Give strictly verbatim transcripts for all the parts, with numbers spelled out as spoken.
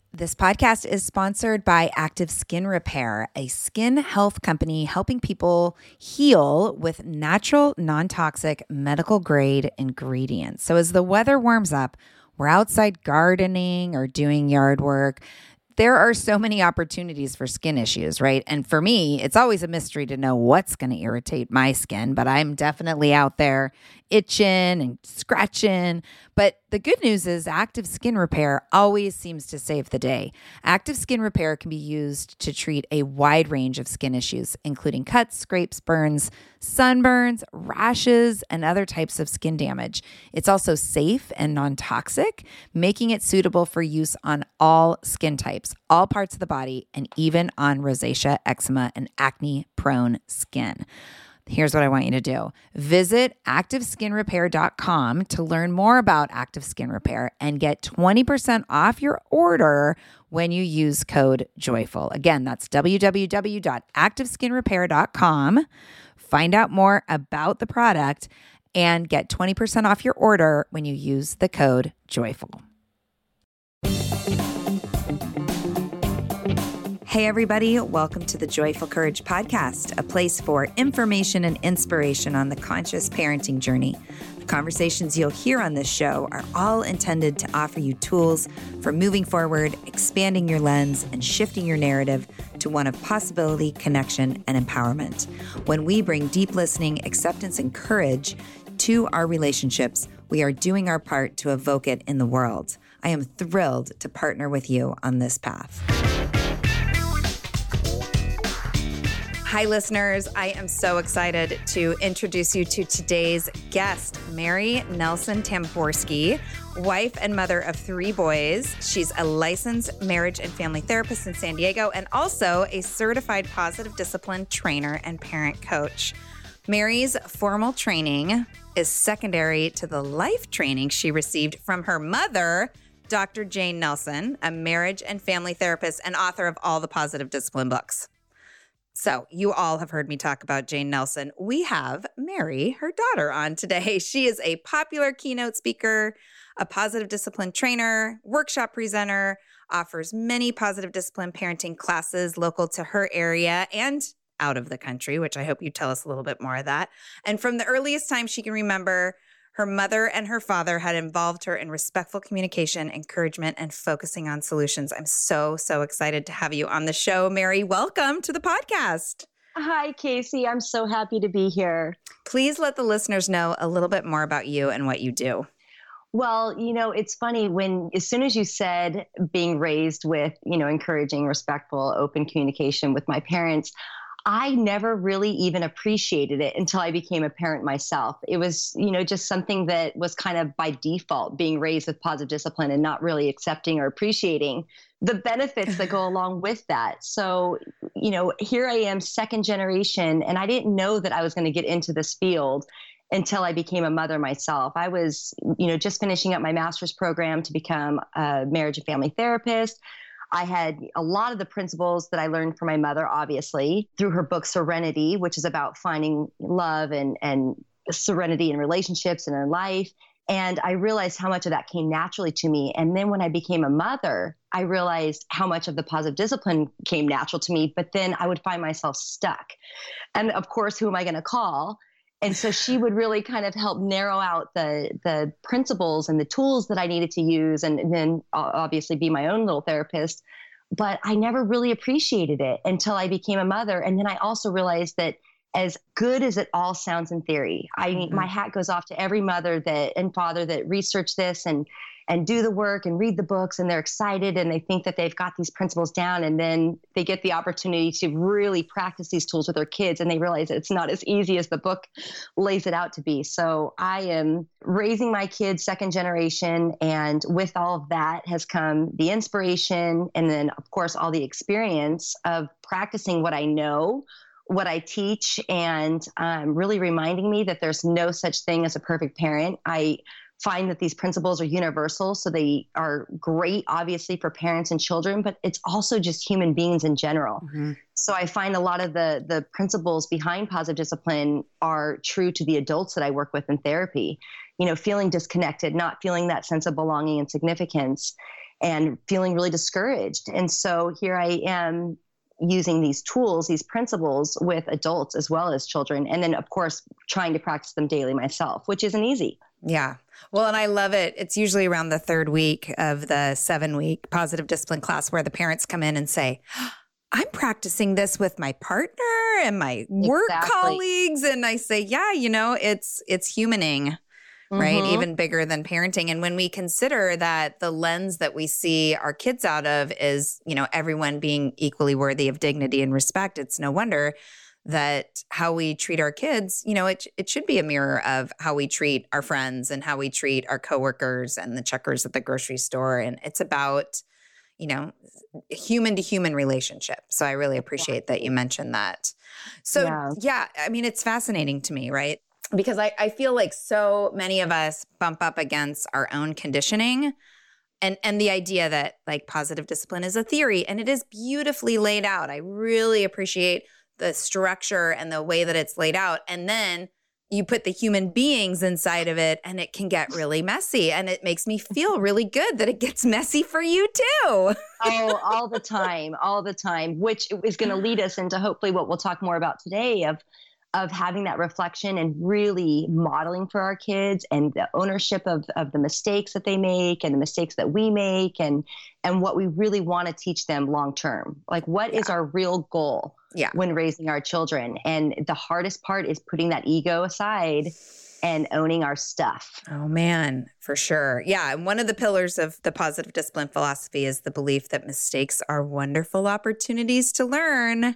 This podcast is sponsored by Active Skin Repair, a skin health company helping people heal with natural, non-toxic, medical-grade ingredients. So as the weather warms up, we're outside gardening or doing yard work. There are so many opportunities for skin issues, right? And for me, it's always a mystery to know what's going to irritate my skin, but I'm definitely out there itching and scratching. But the good news is Active Skin Repair always seems to save the day. Active Skin Repair can be used to treat a wide range of skin issues, including cuts, scrapes, burns, sunburns, rashes, and other types of skin damage. It's also safe and non-toxic, making it suitable for use on all skin types, all parts of the body, and even on rosacea, eczema, and acne-prone skin. Here's what I want you to do. Visit active skin repair dot com to learn more about Active Skin Repair and get twenty percent off your order when you use code JOYFUL. Again, that's w w w dot active skin repair dot com. Find out more about the product and get twenty percent off your order when you use the code JOYFUL. Hey everybody, welcome to the Joyful Courage Podcast, a place for information and inspiration on the conscious parenting journey. The conversations you'll hear on this show are all intended to offer you tools for moving forward, expanding your lens, and shifting your narrative to one of possibility, connection, and empowerment. When we bring deep listening, acceptance, and courage to our relationships, we are doing our part to evoke it in the world. I am thrilled to partner with you on this path. Hi, listeners. I am so excited to introduce you to today's guest, Mary Nelson Tamborski, wife and mother of three boys. She's a licensed marriage and family therapist in San Diego and also a certified positive discipline trainer and parent coach. Mary's formal training is secondary to the life training she received from her mother, Doctor Jane Nelson, a marriage and family therapist and author of all the positive discipline books. So you all have heard me talk about Jane Nelson. We have Mary, her daughter, on today. She is a popular keynote speaker, a positive discipline trainer, workshop presenter, offers many positive discipline parenting classes local to her area and out of the country, which I hope you tell us a little bit more of that. And from the earliest time she can remember, her mother and her father had involved her in respectful communication, encouragement, and focusing on solutions. I'm so, so excited to have you on the show. Mary, welcome to the podcast. Hi, Casey. I'm so happy to be here. Please let the listeners know a little bit more about you and what you do. Well, you know, it's funny when, as soon as you said being raised with, you know, encouraging, respectful, open communication with my parents, I never really even appreciated it until I became a parent myself. It was, you know, just something that was kind of by default, being raised with positive discipline and not really accepting or appreciating the benefits that go along with that. So, you know, here I am, second generation, and I didn't know that I was going to get into this field until I became a mother myself. I was, you know, just finishing up my master's program to become a marriage and family therapist. I had a lot of the principles that I learned from my mother, obviously, through her book, Serenity, which is about finding love and, and serenity in relationships and in life. And I realized how much of that came naturally to me. And then when I became a mother, I realized how much of the positive discipline came natural to me, but then I would find myself stuck. And of course, who am I going to call? And so she would really kind of help narrow out the the principles and the tools that I needed to use, and, and then obviously be my own little therapist. But I never really appreciated it until I became a mother. And then I also realized that as good as it all sounds in theory, I mm-hmm. my hat goes off to every mother that and father that research this and and do the work and read the books, and they're excited and they think that they've got these principles down, and then they get the opportunity to really practice these tools with their kids, and they realize that it's not as easy as the book lays it out to be. So I am raising my kids second generation, and with all of that has come the inspiration, and then of course all the experience of practicing what I know, what I teach, and um, really reminding me that there's no such thing as a perfect parent. I find that these principles are universal. So they are great, obviously, for parents and children, but it's also just human beings in general. Mm-hmm. So I find a lot of the the principles behind positive discipline are true to the adults that I work with in therapy. You know, feeling disconnected, not feeling that sense of belonging and significance. and feeling really discouraged. And so here I am using these tools, these principles with adults as well as children. And then, of course, trying to practice them daily myself, which isn't easy. Yeah. Well, and I love it. It's usually around the third week of the seven week positive discipline class where the parents come in and say, I'm practicing this with my partner and my work Exactly. colleagues. And I say, yeah, you know, it's, it's humaning, right? Mhm. Even bigger than parenting. And when we consider that the lens that we see our kids out of is, you know, everyone being equally worthy of dignity and respect, it's no wonder that how we treat our kids, you know, it it should be a mirror of how we treat our friends and how we treat our coworkers and the checkers at the grocery store. And it's about, you know, human to human relationship. So I really appreciate that you mentioned that. So Yeah. yeah, I mean, it's fascinating to me, right? Because I, I feel like so many of us bump up against our own conditioning and, and the idea that like positive discipline is a theory and it is beautifully laid out. I really appreciate the structure and the way that it's laid out. And then you put the human beings inside of it and it can get really messy. And it makes me feel really good that it gets messy for you too. Oh, all the time, all the time, which is going to lead us into hopefully what we'll talk more about today of of having that reflection and really modeling for our kids and the ownership of, of the mistakes that they make and the mistakes that we make and and what we really want to teach them long term. Like what Yeah. is our real goal Yeah. when raising our children? And the hardest part is putting that ego aside and owning our stuff. Oh man, for sure. Yeah. And one of the pillars of the positive discipline philosophy is the belief that mistakes are wonderful opportunities to learn.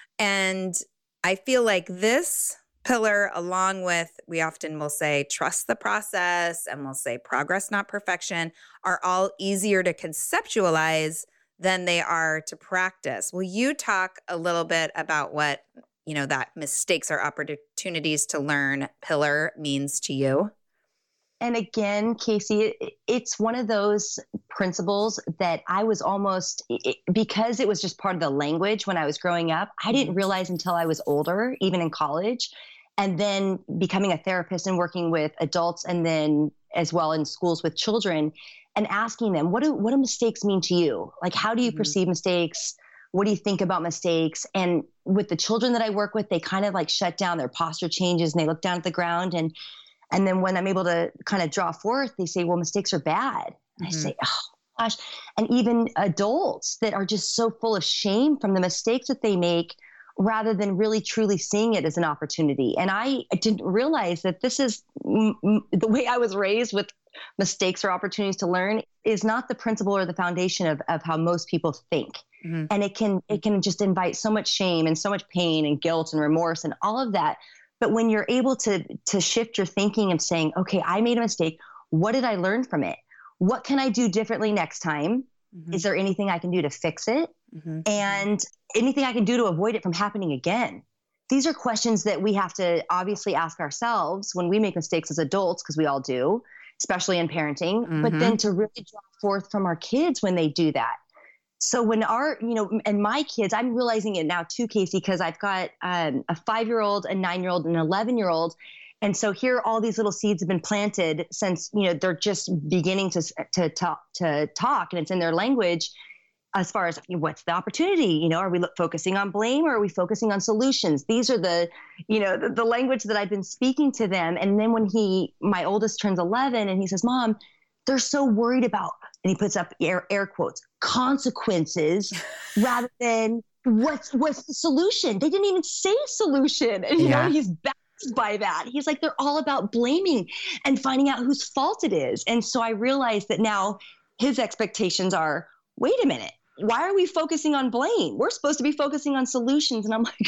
And I feel like this pillar, along with, we often will say, trust the process, and we'll say progress, not perfection, are all easier to conceptualize than they are to practice. Will you talk a little bit about what, you know, that mistakes are opportunities to learn pillar means to you? And again, Casey, it, it's one of those principles that I was almost, it, because it was just part of the language when I was growing up, I didn't realize until I was older, even in college, and then becoming a therapist and working with adults and then as well in schools with children and asking them, what do, what do mistakes mean to you? Like, how do you mm-hmm. perceive mistakes? What do you think about mistakes? And with the children that I work with, they kind of like shut down, their posture changes and they look down at the ground. And And then when I'm able to kind of draw forth, they say, well, mistakes are bad. And mm-hmm. I say, oh gosh. And even adults that are just so full of shame from the mistakes that they make rather than really truly seeing it as an opportunity. And I, I didn't realize that this is m- m- the way I was raised with mistakes or opportunities to learn is not the principle or the foundation of, of how most people think. Mm-hmm. And it can, it can just invite so much shame and so much pain and guilt and remorse and all of that. But when you're able to to shift your thinking and saying, okay, I made a mistake. What did I learn from it? What can I do differently next time? Mm-hmm. Is there anything I can do to fix it? Mm-hmm. And anything I can do to avoid it from happening again? These are questions that we have to obviously ask ourselves when we make mistakes as adults, because we all do, especially in parenting, mm-hmm. but then to really draw forth from our kids when they do that. So when our, you know, and my kids, I'm realizing it now too, Casey, because I've got um, a five-year-old, a nine-year-old, and an eleven-year-old. And so here all these little seeds have been planted since, you know, they're just beginning to, to talk, to talk, and it's in their language as far as what's the opportunity, you know, are we look, focusing on blame or are we focusing on solutions? These are the, you know, the, the language that I've been speaking to them. And then when he, my oldest turns eleven and he says, Mom, they're so worried about, and he puts up air, air quotes, consequences rather than what's what's the solution. They didn't even say solution. And you yeah. know, he's baffled by that. He's like, they're all about blaming and finding out whose fault it is. And so I realized that now his expectations are, wait a minute, why are we focusing on blame? We're supposed to be focusing on solutions. And I'm like,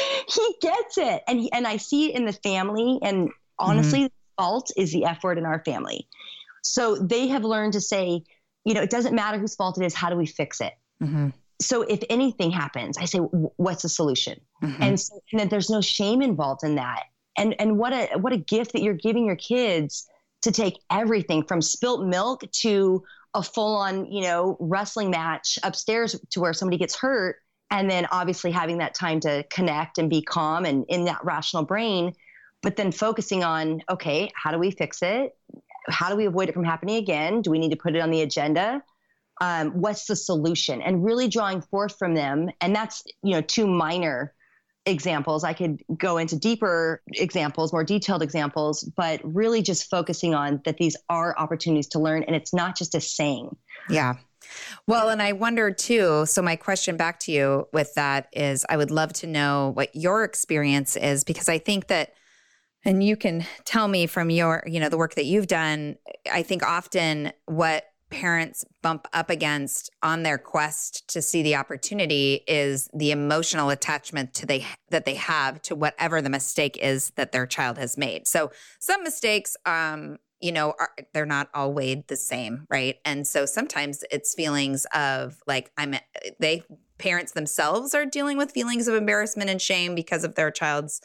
he gets it. And he, and I see it in the family. And honestly, mm-hmm. the fault is the F word in our family. So they have learned to say, you know, it doesn't matter whose fault it is. How do we fix it? Mm-hmm. So if anything happens, I say, what's the solution? Mm-hmm. And so and then there's no shame involved in that. And and what a what a gift that you're giving your kids to take everything from spilt milk to a full on, you know, wrestling match upstairs to where somebody gets hurt. And then obviously having that time to connect and be calm and in that rational brain, but then focusing on, okay, how do we fix it? How do we avoid it from happening again? Do we need to put it on the agenda? Um, what's the solution? And really drawing forth from them. And that's, you know, two minor examples. I could go into deeper examples, more detailed examples, but really just focusing on that these are opportunities to learn. And it's not just a saying. Yeah. Well, and I wonder too, so my question back to you with that is I would love to know what your experience is, because I think that, and you can tell me from your, you know, the work that you've done, I think often what parents bump up against on their quest to see the opportunity is the emotional attachment to they that they have to whatever the mistake is that their child has made. So some mistakes, um, you know, are, they're not all weighed the same, right? And so sometimes it's feelings of like I'm they parents themselves are dealing with feelings of embarrassment and shame because of their child's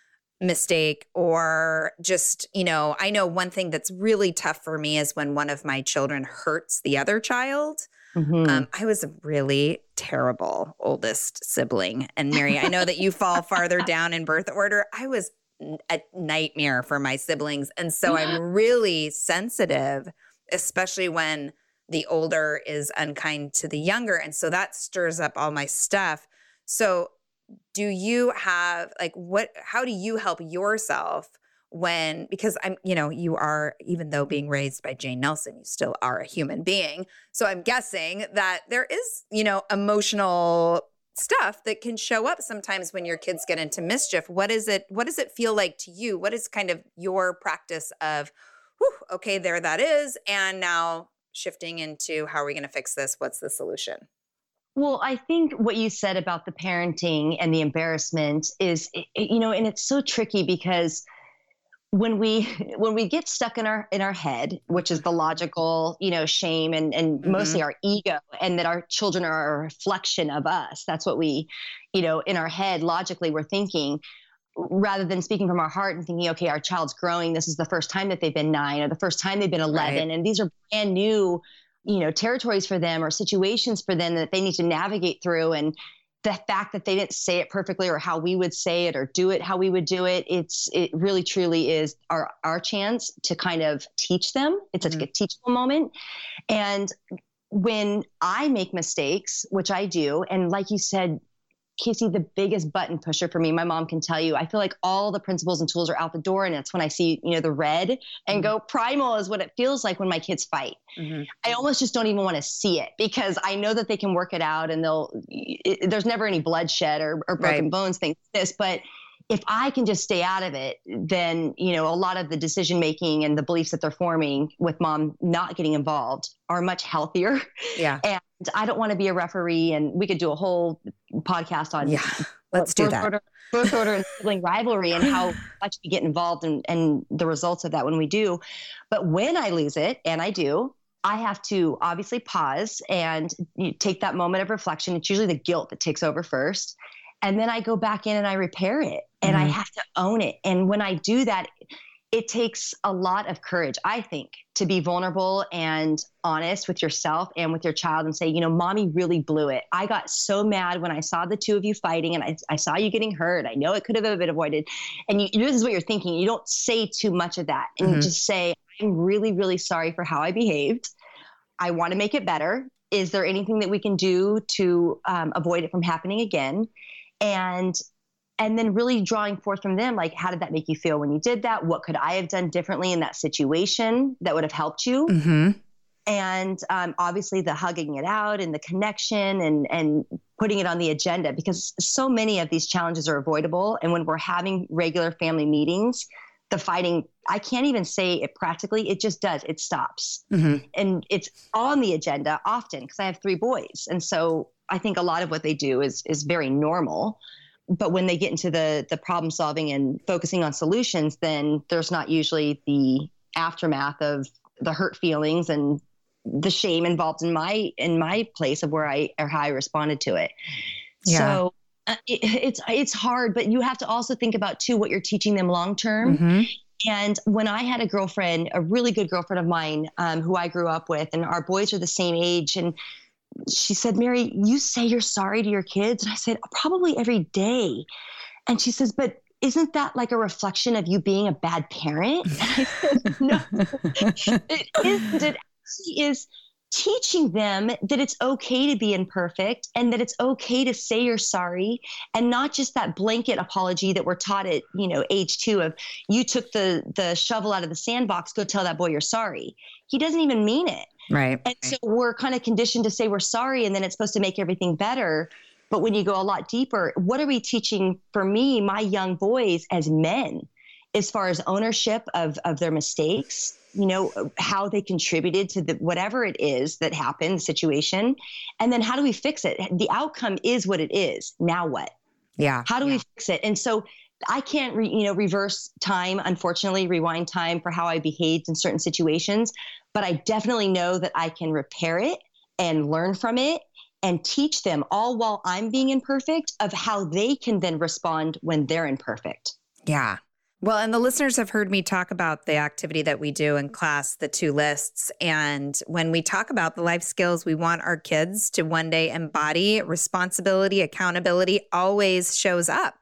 mistake, or just, you know, I know one thing that's really tough for me is when one of my children hurts the other child. Mm-hmm. Um, I was a really terrible oldest sibling. And Mary, I know that you fall farther down in birth order. I was a nightmare for my siblings. And so I'm really sensitive, especially when the older is unkind to the younger. And so that stirs up all my stuff. So do you have like what, how do you help yourself when, because I'm, you know, you are, even though being raised by Jane Nelson, you still are a human being. So I'm guessing that there is, you know, emotional stuff that can show up sometimes when your kids get into mischief. What is it, what does it feel like to you? What is kind of your practice of, whew, okay, there that is. And now shifting into how are we going to fix this? What's the solution? Well, I think what you said about the parenting and the embarrassment is, you know, and it's so tricky because when we when we get stuck in our in our head, which is the logical, you know, shame and and mm-hmm. mostly our ego, and that our children are a reflection of us. That's what we, you know, in our head logically we're thinking, rather than speaking from our heart and thinking, okay, our child's growing. This is the first time that they've been nine or the first time they've been eleven, right. And these are brand new, you know, territories for them or situations for them that they need to navigate through. And the fact that they didn't say it perfectly or how we would say it or do it how we would do it, it's it really truly is our our chance to kind of teach them. It's mm-hmm. a, a teachable moment. And when I make mistakes, which I do, and like you said, Casey, the biggest button pusher for me, my mom can tell you, I feel like all the principles and tools are out the door. And it's when I see, you know, the red and mm-hmm. go primal is what it feels like when my kids fight. Mm-hmm. I almost just don't even want to see it because I know that they can work it out and they'll, it, there's never any bloodshed or, or broken right. bones, things like this. But if I can just stay out of it, then, you know, a lot of the decision-making and the beliefs that they're forming with mom not getting involved are much healthier. Yeah. And I don't want to be a referee, and we could do a whole podcast on yeah, let's do that. Order, birth order and sibling rivalry and how much we get involved in, and the results of that when we do. But when I lose it, and I do, I have to obviously pause and you know, take that moment of reflection. It's usually the guilt that takes over first. And then I go back in and I repair it and mm-hmm. I have to own it. And when I do that, it takes a lot of courage, I think, to be vulnerable and honest with yourself and with your child and say, you know, mommy really blew it. I got so mad when I saw the two of you fighting and I, I saw you getting hurt. I know it could have been avoided. And you, this is what you're thinking. You don't say too much of that and mm-hmm. just say, I'm really, really sorry for how I behaved. I want to make it better. Is there anything that we can do to um, avoid it from happening again? And and then really drawing forth from them, like, how did that make you feel when you did that? What could I have done differently in that situation that would have helped you? Mm-hmm. And um, obviously the hugging it out and the connection and and putting it on the agenda, because so many of these challenges are avoidable. And when we're having regular family meetings, the fighting, I can't even say it practically, it just does, it stops. Mm-hmm. And it's on the agenda often because I have three boys. And so I think a lot of what they do is is very normal. But when they get into the the problem solving and focusing on solutions, then there's not usually the aftermath of the hurt feelings and the shame involved in my in my place of where I or how I responded to it. Yeah. So uh, it, it's it's hard, but you have to also think about too what you're teaching them long term. Mm-hmm. And when I had a girlfriend, a really good girlfriend of mine, um, who I grew up with, and our boys are the same age, and she said, Mary, you say you're sorry to your kids? And I said, probably every day. And she says, but isn't that like a reflection of you being a bad parent? And I said, no, it isn't. It actually is teaching them that it's okay to be imperfect and that it's okay to say you're sorry, and not just that blanket apology that we're taught at, you know, age two of, you took the the shovel out of the sandbox, go tell that boy you're sorry. He doesn't even mean it. Right. And so we're kind of conditioned to say we're sorry, and then it's supposed to make everything better. But when you go a lot deeper, what are we teaching, for me, my young boys as men, as far as ownership of, of their mistakes, you know, how they contributed to the, whatever it is that happened, the situation, and then how do we fix it? The outcome is what it is. Now what? Yeah. How do yeah. we fix it? And so I can't, re, you know, reverse time, unfortunately, rewind time for how I behaved in certain situations, but I definitely know that I can repair it and learn from it and teach them, all while I'm being imperfect, of how they can then respond when they're imperfect. Yeah. Well, and the listeners have heard me talk about the activity that we do in class, the two lists. And when we talk about the life skills we want our kids to one day embody, responsibility, accountability always shows up.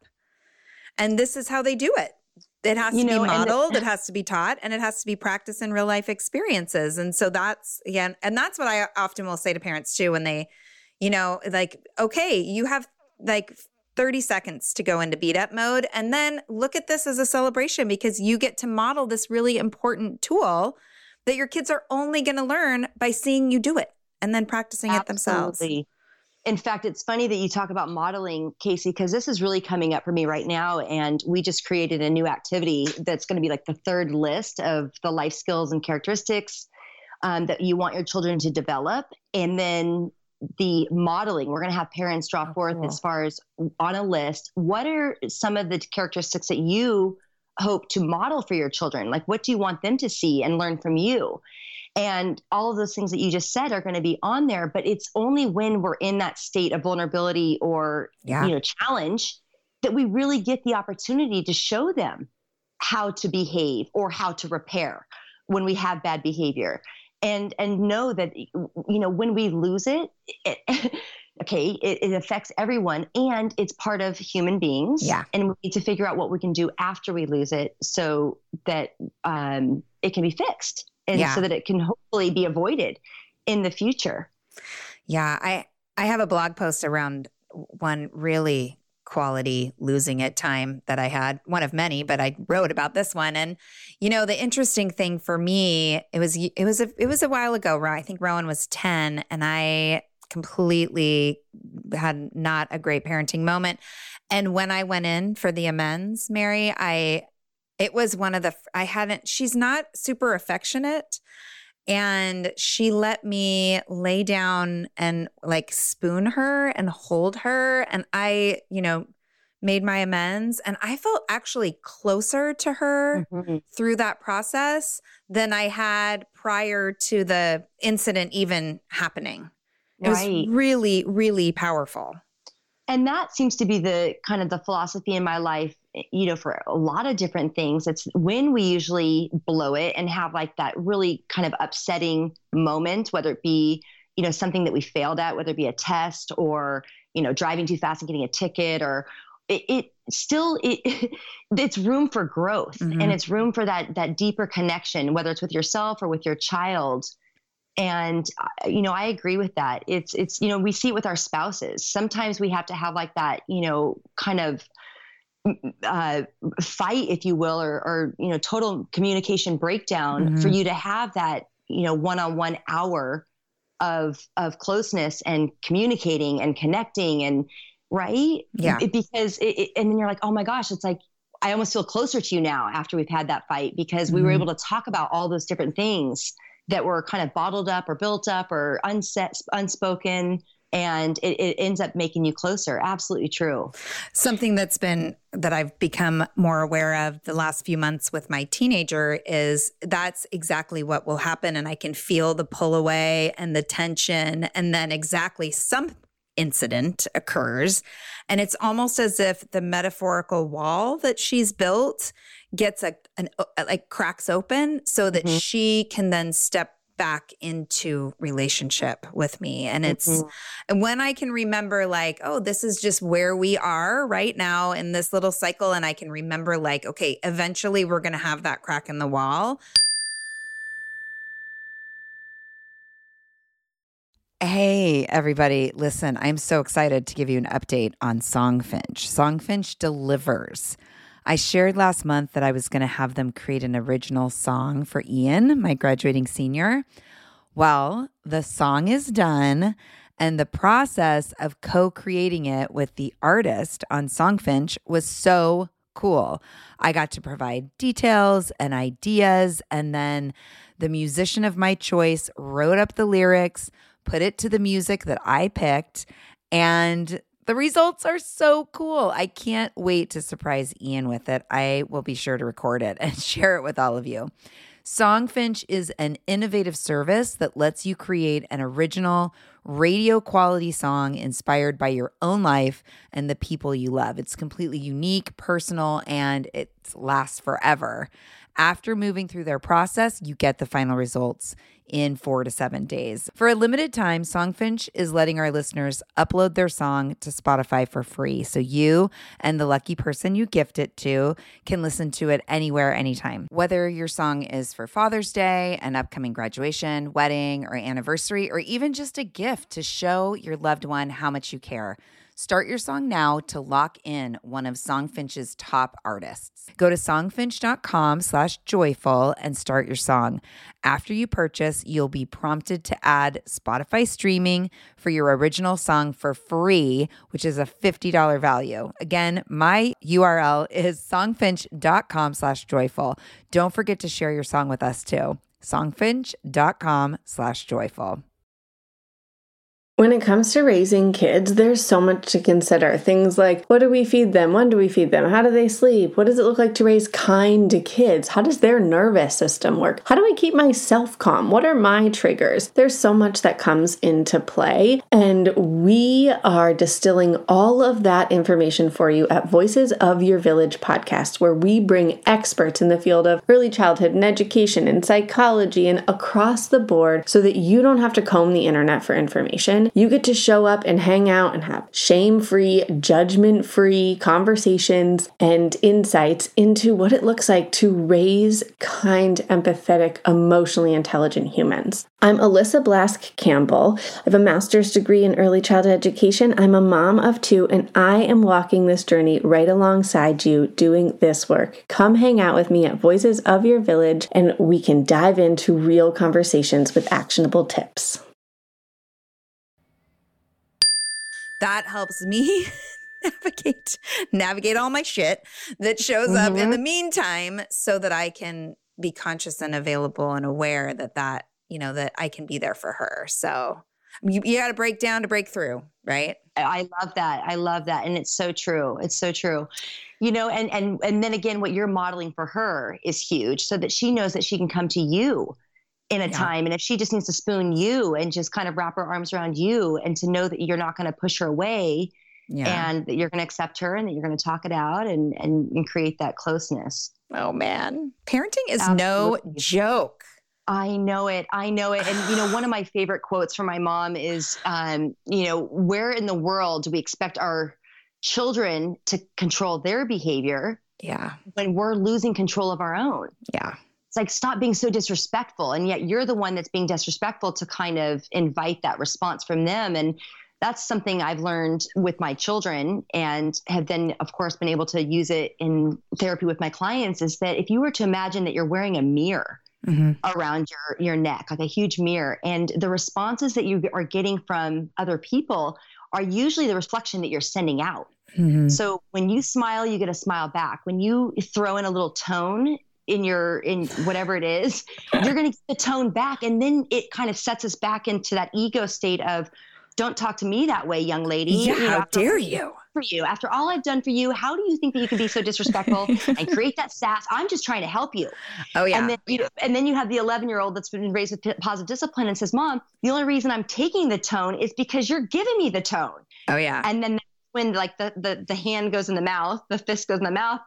And this is how they do it. It has You to know, be and the- modeled, it has to be taught, and it has to be practiced in real life experiences. And so that's, again, and that's what I often will say to parents too, when they, you know, like, okay, you have like thirty seconds to go into beat up mode, and then look at this as a celebration, because you get to model this really important tool that your kids are only going to learn by seeing you do it and then practicing it themselves. Absolutely. In fact, it's funny that you talk about modeling, Casey, because this is really coming up for me right now. And we just created a new activity that's going to be like the third list of the life skills and characteristics um, that you want your children to develop. And then the modeling, we're going to have parents draw Oh, forth cool. as far as on a list, what are some of the characteristics that you hope to model for your children? Like, what do you want them to see and learn from you? And all of those things that you just said are going to be on there, but it's only when we're in that state of vulnerability or, Yeah. you know, challenge that we really get the opportunity to show them how to behave or how to repair when we have bad behavior. And, and know that, you know, when we lose it, it okay, it, it affects everyone, and it's part of human beings. Yeah. And we need to figure out what we can do after we lose it so that um, it can be fixed. And Yeah. so that it can hopefully be avoided in the future. Yeah, I I have a blog post around one really quality losing it time that I had, one of many, but I wrote about this one. And you know, the interesting thing for me, it was it was a it was a while ago. I think Rowan was ten, and I completely had not a great parenting moment. And when I went in for the amends, Mary, I it was one of the I hadn't. She's not super affectionate. And she let me lay down and like spoon her and hold her. And I, you know, made my amends. And I felt actually closer to her Mm-hmm. through that process than I had prior to the incident even happening. It Right. was really, really powerful. And that seems to be the kind of the philosophy in my life, you know, for a lot of different things. It's when we usually blow it and have like that really kind of upsetting moment, whether it be, you know, something that we failed at, whether it be a test or, you know, driving too fast and getting a ticket, or it, it still, it, it's room for growth. Mhm. And it's room for that, that deeper connection, whether it's with yourself or with your child. And, uh, you know, I agree with that. It's, it's, you know, we see it with our spouses. Sometimes we have to have like that, you know, kind of uh, fight, if you will, or, or, you know, total communication breakdown Mhm. for you to have that, you know, one-on-one hour of, of closeness and communicating and connecting and right. Yeah. It, because it, it, and then you're like, oh my gosh, it's like, I almost feel closer to you now after we've had that fight, because we were Mhm. able to talk about all those different things that were kind of bottled up or built up or unset, unspoken. And it, it ends up making you closer. Absolutely true. Something that's been, that I've become more aware of the last few months with my teenager is that's exactly what will happen. And I can feel the pull away and the tension. And then exactly some incident occurs. And it's almost as if the metaphorical wall that she's built gets a, an, like cracks open so that Mhm. she can then step back into relationship with me. And it's, Mhm. and when I can remember like, oh, this is just where we are right now in this little cycle. And I can remember like, okay, eventually we're going to have that crack in the wall. Hey, everybody. Listen, I'm so excited to give you an update on Songfinch. Songfinch delivers. I shared last month that I was going to have them create an original song for Ian, my graduating senior. Well, the song is done, and the process of co-creating it with the artist on Songfinch was so cool. I got to provide details and ideas, and then the musician of my choice wrote up the lyrics, put it to the music that I picked, and the results are so cool. I can't wait to surprise Ian with it. I will be sure to record it and share it with all of you. Songfinch is an innovative service that lets you create an original radio quality song inspired by your own life and the people you love. It's completely unique, personal, and it lasts forever. After moving through their process, you get the final results in four to seven days. For a limited time, Songfinch is letting our listeners upload their song to Spotify for free. So you and the lucky person you gift it to can listen to it anywhere, anytime. Whether your song is for Father's Day, an upcoming graduation, wedding, or anniversary, or even just a gift to show your loved one how much you care. Start your song now to lock in one of Songfinch's top artists. Go to songfinch.com slash joyful and start your song. After you purchase, you'll be prompted to add Spotify streaming for your original song for free, which is a fifty dollars value. Again, my U R L is songfinch.com slash joyful. Don't forget to share your song with us too. songfinch.com slash joyful. When it comes to raising kids, there's so much to consider. Things like, what do we feed them? When do we feed them? How do they sleep? What does it look like to raise kind kids? How does their nervous system work? How do I keep myself calm? What are my triggers? There's so much that comes into play, and we are distilling all of that information for you at Voices of Your Village podcast, where we bring experts in the field of early childhood and education and psychology and across the board so that you don't have to comb the internet for information. You get to show up and hang out and have shame-free, judgment-free conversations and insights into what it looks like to raise kind, empathetic, emotionally intelligent humans. I'm Alyssa Blask Campbell. I have a master's degree in early childhood education. I'm a mom of two, and I am walking this journey right alongside you doing this work. Come hang out with me at Voices of Your Village, and we can dive into real conversations with actionable tips. That helps me navigate navigate all my shit that shows mm-hmm. up in the meantime, so that I can be conscious and available and aware that that, you know, that I can be there for her. So you, you got to break down to break through, right? I love that. I love that. And it's so true. It's so true. You know, and, and, and then again, what you're modeling for her is huge, so that she knows that she can come to you in a yeah. time. And if she just needs to spoon you and just kind of wrap her arms around you, and to know that you're not going to push her away yeah. and that you're going to accept her and that you're going to talk it out and, and, and create that closeness. Oh man. Parenting is Absolutely. no joke. I know it. I know it. And, you know, one of my favorite quotes from my mom is, um, you know, where in the world do we expect our children to control their behavior yeah. when we're losing control of our own? Yeah. Like, stop being so disrespectful. And yet you're the one that's being disrespectful to kind of invite that response from them. And that's something I've learned with my children, and have then, of course, been able to use it in therapy with my clients, is that if you were to imagine that you're wearing a mirror mm-hmm. around your, your neck, like a huge mirror, and the responses that you are getting from other people are usually the reflection that you're sending out. Mm-hmm. So when you smile, you get a smile back. When you throw in a little tone in your, in whatever it is, you're going to get the tone back. And then it kind of sets us back into that ego state of, don't talk to me that way, young lady. Yeah, you know, how dare you? For you, after all I've done for you, how do you think that you can be so disrespectful and create that sass? I'm just trying to help you. Oh yeah. And then you, and then you have the eleven year old that's been raised with positive discipline and says, Mom, the only reason I'm taking the tone is because you're giving me the tone. Oh yeah. And then when like the, the, the hand goes in the mouth, the fist goes in the mouth,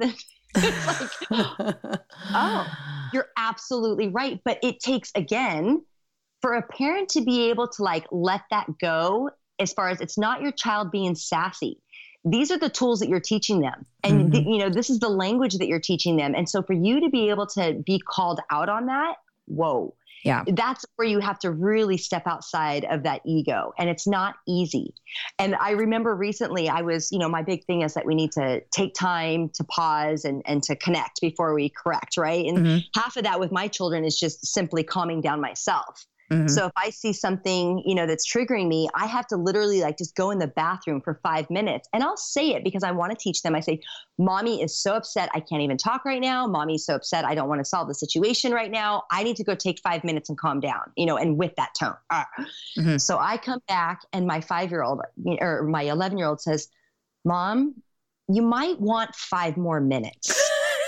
it's like, oh, you're absolutely right. But it takes, again, for a parent to be able to like let that go, as far as it's not your child being sassy. These are the tools that you're teaching them. And, mm-hmm. the, you know, this is the language that you're teaching them. And so for you to be able to be called out on that, whoa. Yeah. That's where you have to really step outside of that ego. And it's not easy. And I remember recently I was, you know, my big thing is that we need to take time to pause and, and to connect before we correct, right? And mm-hmm. half of that with my children is just simply calming down myself. Mm-hmm. So if I see something, you know, that's triggering me, I have to literally like just go in the bathroom for five minutes and I'll say it because I want to teach them. I say, mommy is so upset. I can't even talk right now. Mommy's so upset. I don't want to solve the situation right now. I need to go take five minutes and calm down, you know, and with that tone. Uh. Mm-hmm. So I come back and my five-year-old or my eleven-year-old says, Mom, you might want five more minutes.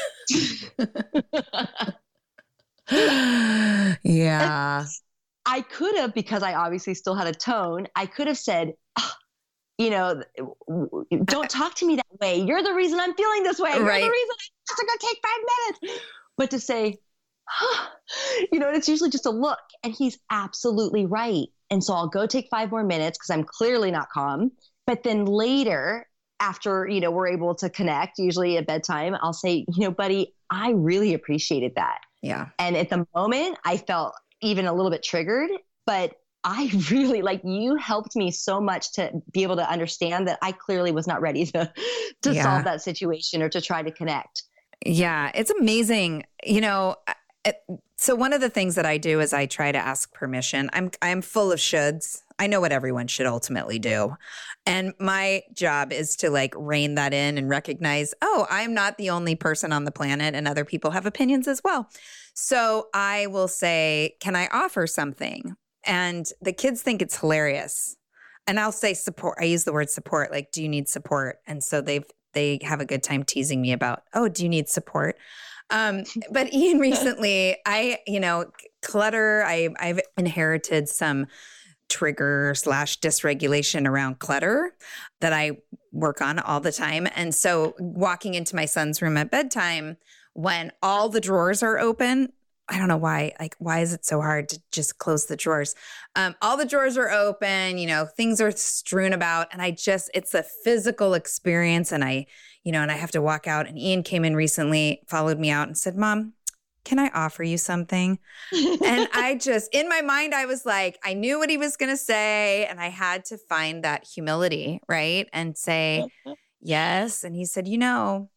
Yeah. I could have, because I obviously still had a tone, I could have said, oh, you know, don't talk to me that way. You're the reason I'm feeling this way. You're right. the reason I have to go take five minutes. But to say, oh, you know, it's usually just a look. And he's absolutely right. And so I'll go take five more minutes because I'm clearly not calm. But then later, after, you know, we're able to connect, usually at bedtime, I'll say, you know, buddy, I really appreciated that. Yeah. And at the moment I felt even a little bit triggered, but I really like you helped me so much to be able to understand that I clearly was not ready to, to yeah. solve that situation or to try to connect. Yeah. It's amazing. You know, it, so one of the things that I do is I try to ask permission. I'm, I'm full of shoulds. I know what everyone should ultimately do. And my job is to like rein that in and recognize, oh, I'm not the only person on the planet and other people have opinions as well. So I will say, can I offer something? And the kids think it's hilarious. And I'll say support. I use the word support, like, do you need support? And so they've, they have a good time teasing me about, oh, do you need support? Um, but Ian, recently, I, you know, clutter, I, I've inherited some trigger slash dysregulation around clutter that I work on all the time. And so walking into my son's room at bedtime, when all the drawers are open, I don't know why, like, why is it so hard to just close the drawers? Um, all the drawers are open, you know, things are strewn about. And I just, it's a physical experience. And I, you know, and I have to walk out. And Ian came in recently, followed me out and said, Mom, can I offer you something? And I just, in my mind, I was like, I knew what he was going to say. And I had to find that humility, right? And say, yes. And he said, you know,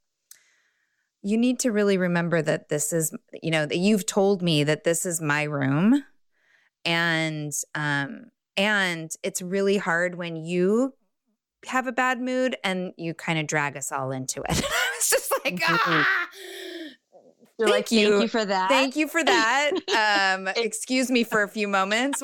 you need to really remember that this is, you know, that you've told me that this is my room. And, um, and it's really hard when you have a bad mood and you kind of drag us all into it. It's just like, mm-hmm. ah, You're thank like, you. Thank you for that. Thank you for that. Um, excuse me for a few moments.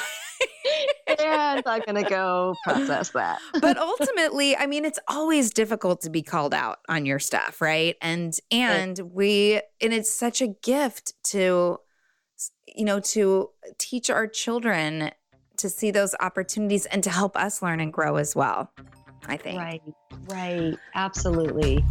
Yeah, I'm not going to go process that. But ultimately, I mean, it's always difficult to be called out on your stuff, right? And and right. we and it's such a gift to, you know, to teach our children to see those opportunities and to help us learn and grow as well, I think. Right, right. Absolutely.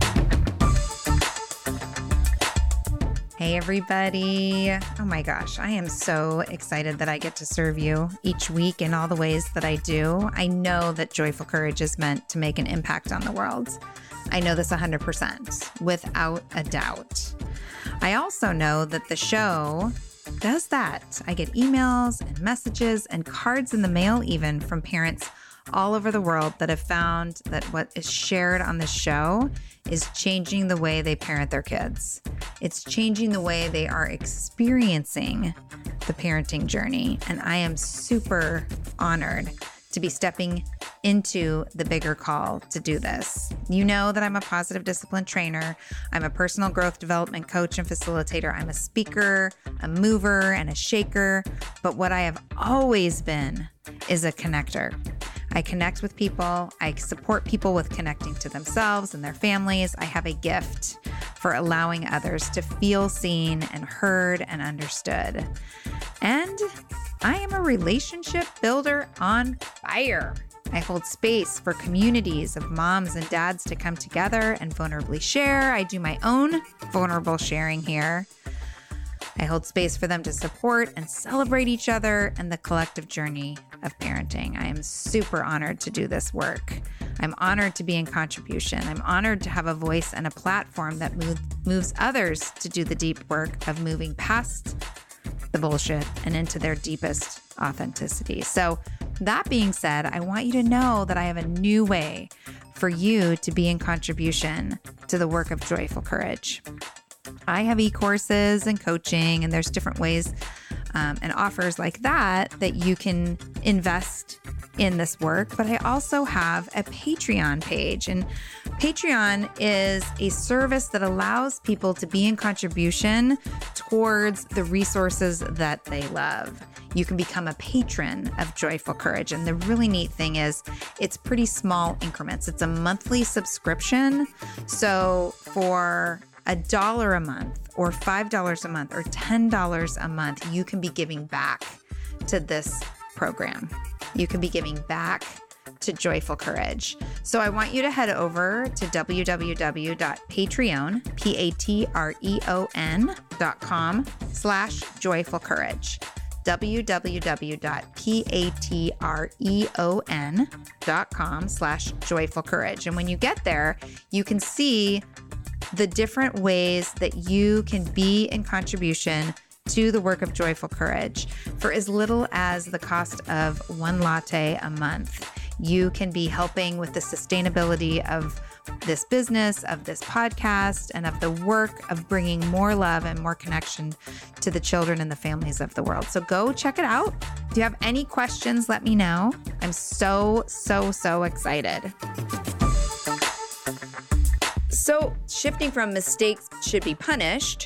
Hey, everybody. Oh my gosh, I am so excited that I get to serve you each week in all the ways that I do. I know that Joyful Courage is meant to make an impact on the world. I know this one hundred percent, without a doubt. I also know that the show does that. I get emails and messages and cards in the mail even from parents all over the world that have found that what is shared on this show is changing the way they parent their kids. It's changing the way they are experiencing the parenting journey. And I am super honored to be stepping into the bigger call to do this. You know that I'm a positive discipline trainer. I'm a personal growth development coach and facilitator. I'm a speaker, a mover, and a shaker. But what I have always been is a connector. I connect with people. I support people with connecting to themselves and their families. I have a gift for allowing others to feel seen and heard and understood. And I am a relationship builder on fire. I hold space for communities of moms and dads to come together and vulnerably share. I do my own vulnerable sharing here. I hold space for them to support and celebrate each other and the collective journey of parenting. I am super honored to do this work. I'm honored to be in contribution. I'm honored to have a voice and a platform that move, moves others to do the deep work of moving past the bullshit and into their deepest authenticity. So that being said, I want you to know that I have a new way for you to be in contribution to the work of Joyful Courage. I have e-courses and coaching, and there's different ways um, and offers like that that you can invest in this work. But I also have a Patreon page, and Patreon is a service that allows people to be in contribution towards the resources that they love. You can become a patron of Joyful Courage. And the really neat thing is it's pretty small increments. It's a monthly subscription. So for a dollar a month or five dollars a month or ten dollars a month, you can be giving back to this program. You can be giving back to Joyful Courage. So I want you to head over to www.patreon, P-A-T-R-E-O-N dot com slash Joyful Courage. www.patreon dot com slash Joyful Courage. And when you get there, you can see the different ways that you can be in contribution to the work of Joyful Courage for as little as the cost of one latte a month. You can be helping with the sustainability of this business, of this podcast, and of the work of bringing more love and more connection to the children and the families of the world. So go check it out. If you have any questions, let me know. I'm so, so, so excited. So shifting from mistakes should be punished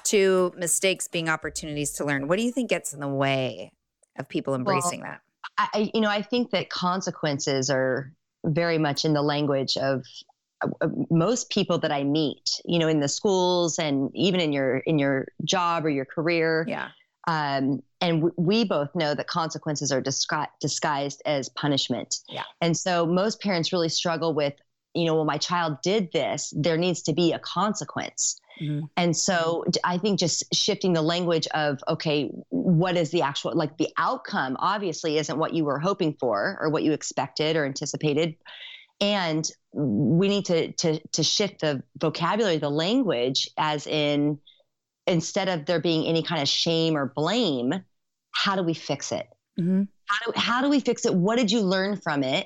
to mistakes being opportunities to learn, what do you think gets in the way of people embracing well, that? I, you know, I think that consequences are very much in the language of uh, most people that I meet, you know, in the schools and even in your, in your job or your career. Yeah. Um, and w- we both know that consequences are disgu- disguised as punishment. Yeah. And so most parents really struggle with, you know, well, my child did this, there needs to be a consequence. Mm-hmm. And so I think just shifting the language of, okay, what is the actual, like the outcome obviously isn't what you were hoping for or what you expected or anticipated. And we need to, to, to shift the vocabulary, the language, as in, instead of there being any kind of shame or blame, how do we fix it? Mm-hmm. How do, how do we fix it? What did you learn from it?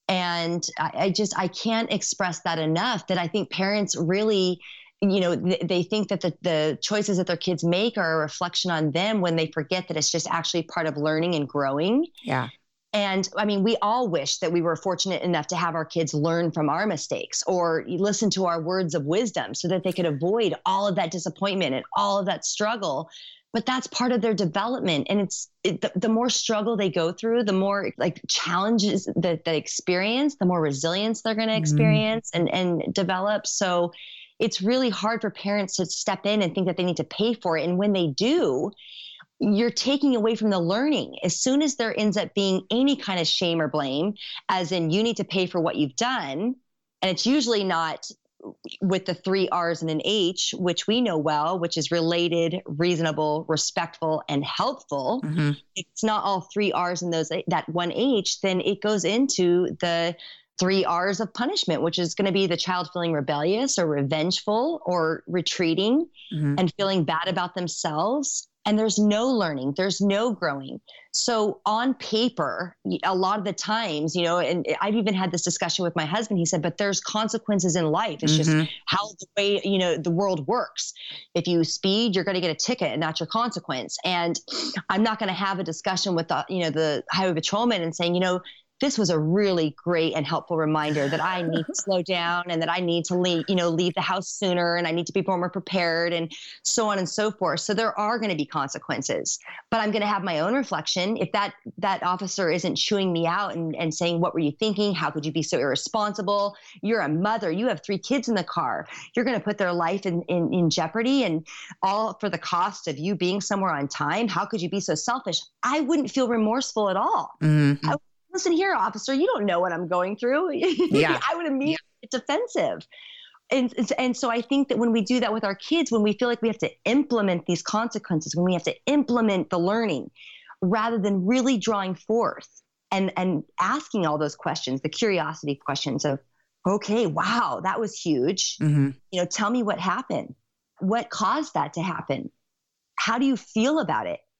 And I, I just, I can't express that enough, that I think parents really, you know, th- they think that the, the choices that their kids make are a reflection on them when they forget that it's just actually part of learning and growing. Yeah. And I mean, we all wish that we were fortunate enough to have our kids learn from our mistakes or listen to our words of wisdom so that they could avoid all of that disappointment and all of that struggle. But that's part of their development. And it's it, the, the more struggle they go through, the more like challenges that they experience, the more resilience they're going to experience mm-hmm. and, and develop. So it's really hard for parents to step in and think that they need to pay for it. And when they do, you're taking away from the learning. As soon as there ends up being any kind of shame or blame, as in you need to pay for what you've done, and it's usually not with the three R's and an H, which we know well, which is related, reasonable, respectful, and helpful. Mm-hmm. If it's not all three R's and those that one H, then it goes into the three R's of punishment, which is going to be the child feeling rebellious or revengeful or retreating mm-hmm. and feeling bad about themselves. And there's no learning, there's no growing. So on paper, a lot of the times, you know, and I've even had this discussion with my husband, he said, but there's consequences in life. It's mm-hmm. just how the way, you know, the world works. If you speed, you're going to get a ticket and that's your consequence. And I'm not going to have a discussion with the, you know, the highway patrolman and saying, you know, this was a really great and helpful reminder that I need to slow down and that I need to leave, you know, leave the house sooner and I need to be more prepared and so on and so forth. So there are going to be consequences, but I'm going to have my own reflection. If that, that officer isn't chewing me out and, and saying, what were you thinking? How could you be so irresponsible? You're a mother. You have three kids in the car. You're going to put their life in, in, in jeopardy and all for the cost of you being somewhere on time. How could you be so selfish? I wouldn't feel remorseful at all. Mm-hmm. I Listen here, officer, you don't know what I'm going through. Yeah. I would immediately get defensive. And, and so I think that when we do that with our kids, when we feel like we have to implement these consequences, when we have to implement the learning, rather than really drawing forth and, and asking all those questions, the curiosity questions of, okay, wow, that was huge. Mm-hmm. You know, tell me what happened. What caused that to happen? How do you feel about it?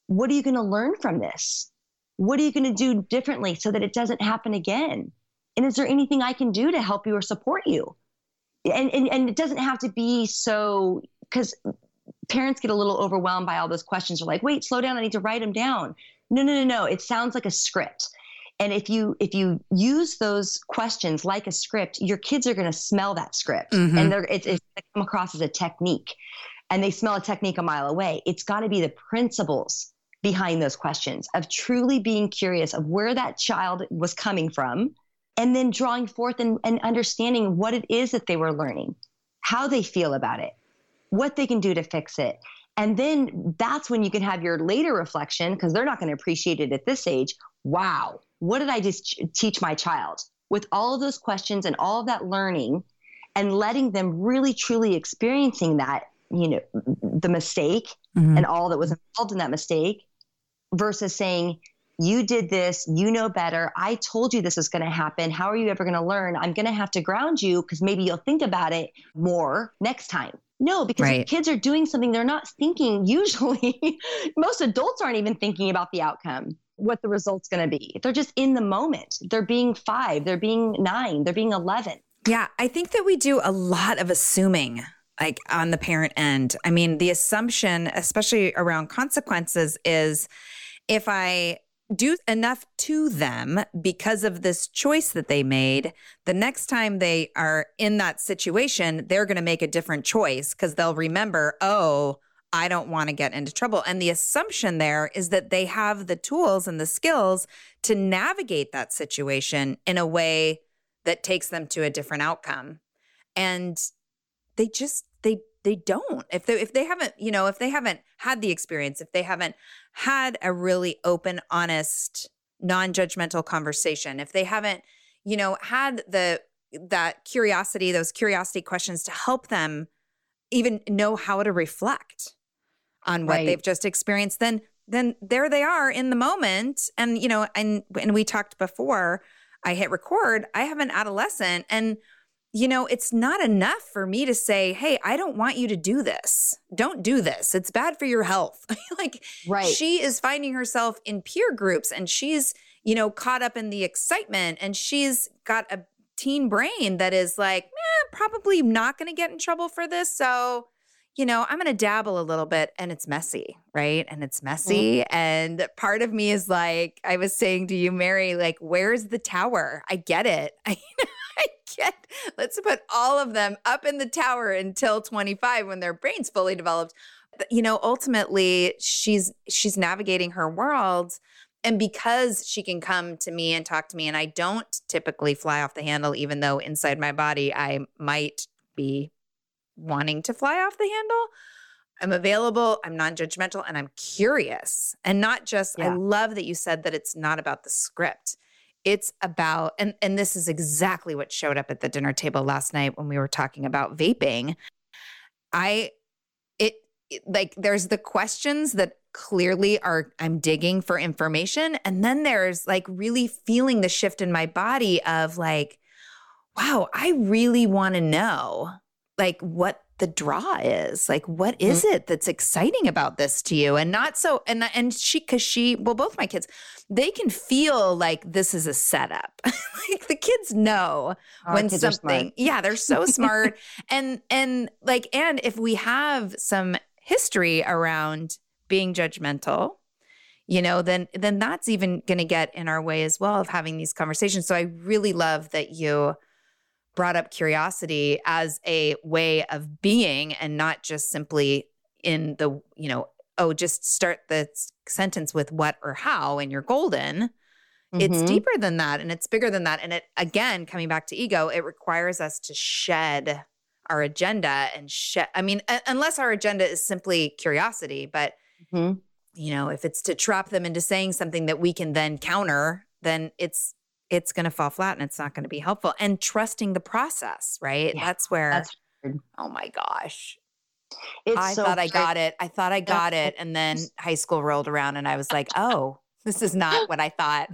what are you going to learn from this? What are you going to do differently so that it doesn't happen again? And is there anything I can do to help you or support you? And, and, and it doesn't have to be so, because parents get a little overwhelmed by all those questions. They're like, wait, slow down. I need to write them down. No, no, no, no. It sounds like a script. And if you if you use those questions like a script, your kids are going to smell that script, mm-hmm. and they're it's, it's going to come across as a technique. And they smell a technique a mile away. It's got to be the principles behind those questions of truly being curious of where that child was coming from, and then drawing forth and, and understanding what it is that they were learning, how they feel about it, what they can do to fix it. And then that's when you can have your later reflection, because they're not going to appreciate it at this age. Wow, what did I just ch- teach my child? With all of those questions and all of that learning, and letting them really truly experiencing that, you know, the mistake mm-hmm. and all that was involved in that mistake, versus saying, you did this, you know better. I told you this was going to happen. How are you ever going to learn? I'm going to have to ground you because maybe you'll think about it more next time. No, because right. if kids are doing something, they're not thinking usually. Most adults aren't even thinking about the outcome, what the result's going to be. They're just in the moment. They're being five, they're being nine, they're being eleven. Yeah, I think that we do a lot of assuming, like on the parent end. I mean, the assumption, especially around consequences, is if I do enough to them because of this choice that they made, the next time they are in that situation, they're going to make a different choice because they'll remember, oh, I don't want to get into trouble. And the assumption there is that they have the tools and the skills to navigate that situation in a way that takes them to a different outcome. And they just, they they don't. If they if they haven't, you know, if they haven't had the experience, if they haven't had a really open, honest, non-judgmental conversation, if they haven't, you know, had the that curiosity, those curiosity questions to help them even know how to reflect on what right. they've just experienced, then then there they are in the moment. And, you know, and and we talked before I hit record, I have an adolescent, and you know, it's not enough for me to say, hey, I don't want you to do this. Don't do this. It's bad for your health. Like right. she is finding herself in peer groups, and she's, you know, caught up in the excitement, and she's got a teen brain that is like, eh, probably not going to get in trouble for this. So, you know, I'm going to dabble a little bit, and it's messy, right? And it's messy. Mm-hmm. And part of me is like, I was saying to you, Mary, like, where's the tower? I get it. I I get, let's put all of them up in the tower until twenty-five when their brain's fully developed. But, you know, ultimately she's, she's navigating her world. And because she can come to me and talk to me, and I don't typically fly off the handle, even though inside my body, I might be wanting to fly off the handle. I'm available, I'm non-judgmental, and I'm curious. And not just, yeah. I love that you said that it's not about the script. It's about, and, and this is exactly what showed up at the dinner table last night when we were talking about vaping. I, it, it like, there's the questions that clearly are, I'm digging for information. And then there's like really feeling the shift in my body of like, wow, I really want to know like what the draw is. Like, what is mm-hmm. it that's exciting about this to you? And not so, and, and she, cause she, well, both my kids, they can feel like this is a setup. Like the kids know Our when kids something, yeah, they're so smart. and, and like, and if we have some history around being judgmental, you know, then, then that's even going to get in our way as well of having these conversations. So I really love that you brought up curiosity as a way of being, and not just simply in the, you know, oh, just start the sentence with what or how and you're golden. Mm-hmm. It's deeper than that, and it's bigger than that. And it, again, coming back to ego, it requires us to shed our agenda and shed, I mean, a- unless our agenda is simply curiosity, but mm-hmm. you know, if it's to trap them into saying something that we can then counter, then it's, it's going to fall flat and it's not going to be helpful. And trusting the process, right? Yeah, that's where, that's oh my gosh. It's I so thought I got it. I thought I got it. And then high school rolled around and I was like, oh, this is not what I thought.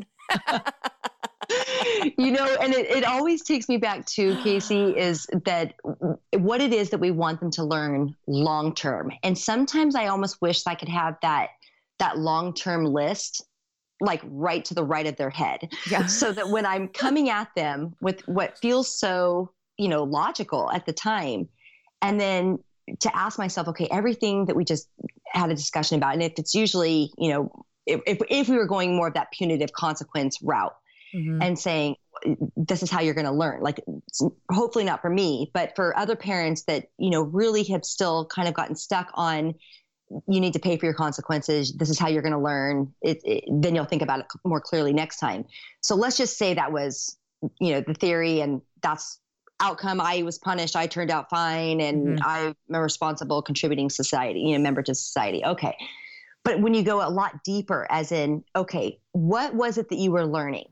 You know, and it, it always takes me back to, Casey, is that what it is that we want them to learn long term. And sometimes I almost wish I could have that that long-term list, like right to the right of their head. Yeah. So that when I'm coming at them with what feels so, you know, logical at the time, and then to ask myself, okay, everything that we just had a discussion about, and if it's usually, you know, if, if, if we were going more of that punitive consequence route, mm-hmm. and saying, this is how you're going to learn, like, hopefully not for me, but for other parents that, you know, really have still kind of gotten stuck on, you need to pay for your consequences. This is how you're going to learn it, it. Then you'll think about it more clearly next time. So let's just say that was, you know, the theory, and that's outcome. I was punished. I turned out fine. And mm-hmm. I'm a responsible contributing society, you know, member to society. Okay. But when you go a lot deeper, as in, okay, what was it that you were learning?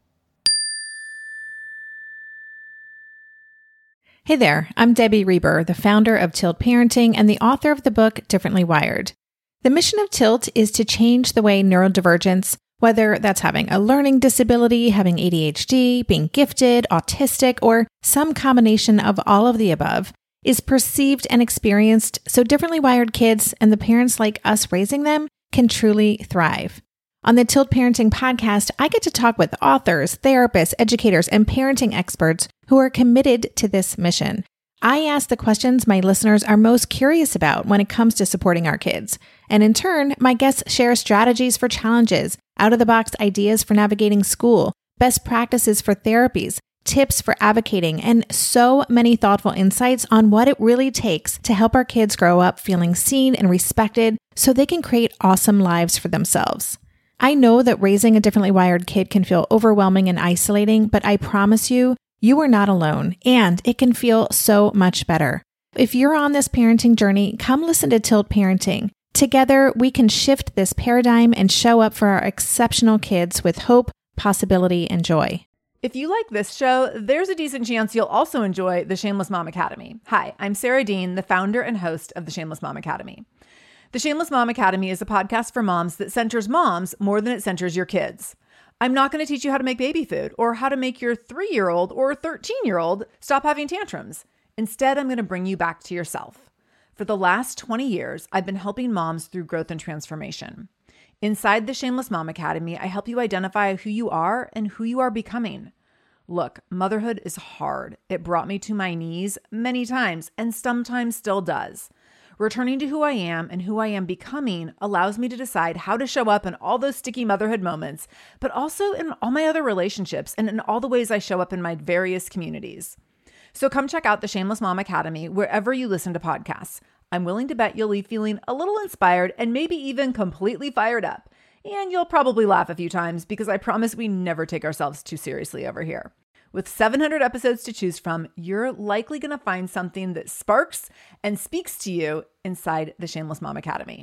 Hey there, I'm Debbie Reber, the founder of Tilt Parenting and the author of the book Differently Wired. The mission of Tilt is to change the way neurodivergence, whether that's having a learning disability, having A D H D, being gifted, autistic, or some combination of all of the above, is perceived and experienced so differently wired kids and the parents like us raising them can truly thrive. On the Tilt Parenting podcast, I get to talk with authors, therapists, educators, and parenting experts who are committed to this mission. I ask the questions my listeners are most curious about when it comes to supporting our kids. And in turn, my guests share strategies for challenges, out-of-the-box ideas for navigating school, best practices for therapies, tips for advocating, and so many thoughtful insights on what it really takes to help our kids grow up feeling seen and respected so they can create awesome lives for themselves. I know that raising a differently wired kid can feel overwhelming and isolating, but I promise you, you are not alone, and it can feel so much better. If you're on this parenting journey, come listen to Tilt Parenting. Together, we can shift this paradigm and show up for our exceptional kids with hope, possibility, and joy. If you like this show, there's a decent chance you'll also enjoy the Shameless Mom Academy. Hi, I'm Sarah Dean, the founder and host of the Shameless Mom Academy. The Shameless Mom Academy is a podcast for moms that centers moms more than it centers your kids. I'm not going to teach you how to make baby food or how to make your three-year-old or thirteen-year-old stop having tantrums. Instead, I'm going to bring you back to yourself. For the last twenty years, I've been helping moms through growth and transformation. Inside the Shameless Mom Academy, I help you identify who you are and who you are becoming. Look, motherhood is hard. It brought me to my knees many times and sometimes still does. Returning to who I am and who I am becoming allows me to decide how to show up in all those sticky motherhood moments, but also in all my other relationships and in all the ways I show up in my various communities. So come check out the Shameless Mom Academy wherever you listen to podcasts. I'm willing to bet you'll leave feeling a little inspired and maybe even completely fired up. And you'll probably laugh a few times because I promise we never take ourselves too seriously over here. With seven hundred episodes to choose from, you're likely going to find something that sparks and speaks to you inside the Shameless Mom Academy.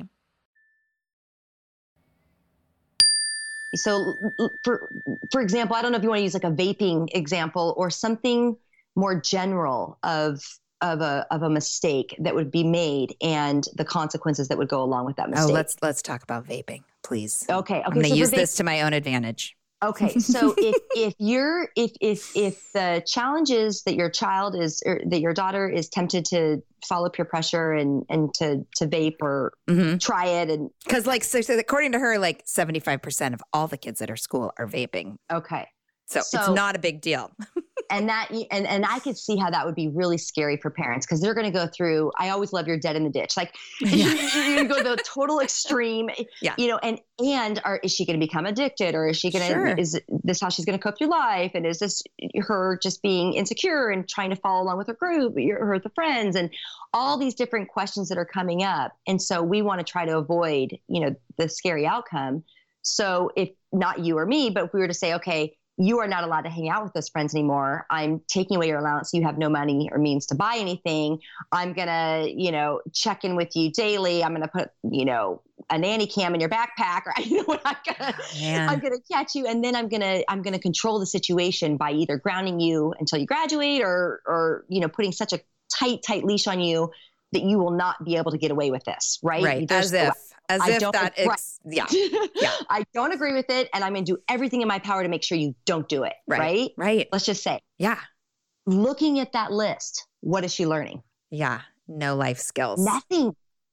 So for, for example, I don't know if you want to use like a vaping example or something more general of, of a, of a mistake that would be made and the consequences that would go along with that mistake. Oh, let's, let's talk about vaping, please. Okay. Okay. I'm going to so use this to my own advantage. Okay. So if, if you're, if, if, if the challenge is that your child is, or that your daughter is tempted to follow peer pressure and, and to, to vape or mm-hmm. try it. And cause like, so, so according to her, like seventy-five percent of all the kids at her school are vaping. Okay. So, so it's not a big deal. And that, and, and I could see how that would be really scary for parents because they're going to go through, I always love your dead in the ditch. Like yeah. you're going to go the total extreme, yeah. you know, and, and are, is she going to become addicted or is she going to, sure. is this how she's going to cope through life? And is this her just being insecure and trying to follow along with her group, her, the friends and all these different questions that are coming up. And so we want to try to avoid, you know, the scary outcome. So if not you or me, but if we were to say, okay, you are not allowed to hang out with those friends anymore. I'm taking away your allowance. You have no money or means to buy anything. I'm going to, you know, check in with you daily. I'm going to put, you know, a nanny cam in your backpack or you know what I'm going to, I'm going to catch you. And then I'm going to, I'm going to control the situation by either grounding you until you graduate or, or, you know, putting such a tight, tight leash on you that you will not be able to get away with this. Right. Right. As if. As I if that, ex- right. yeah, yeah. I don't agree with it. And I'm going to do everything in my power to make sure you don't do it. Right. Right. Right. Let's just say, yeah. Looking at that list, what is she learning? Yeah. No life skills. Nothing.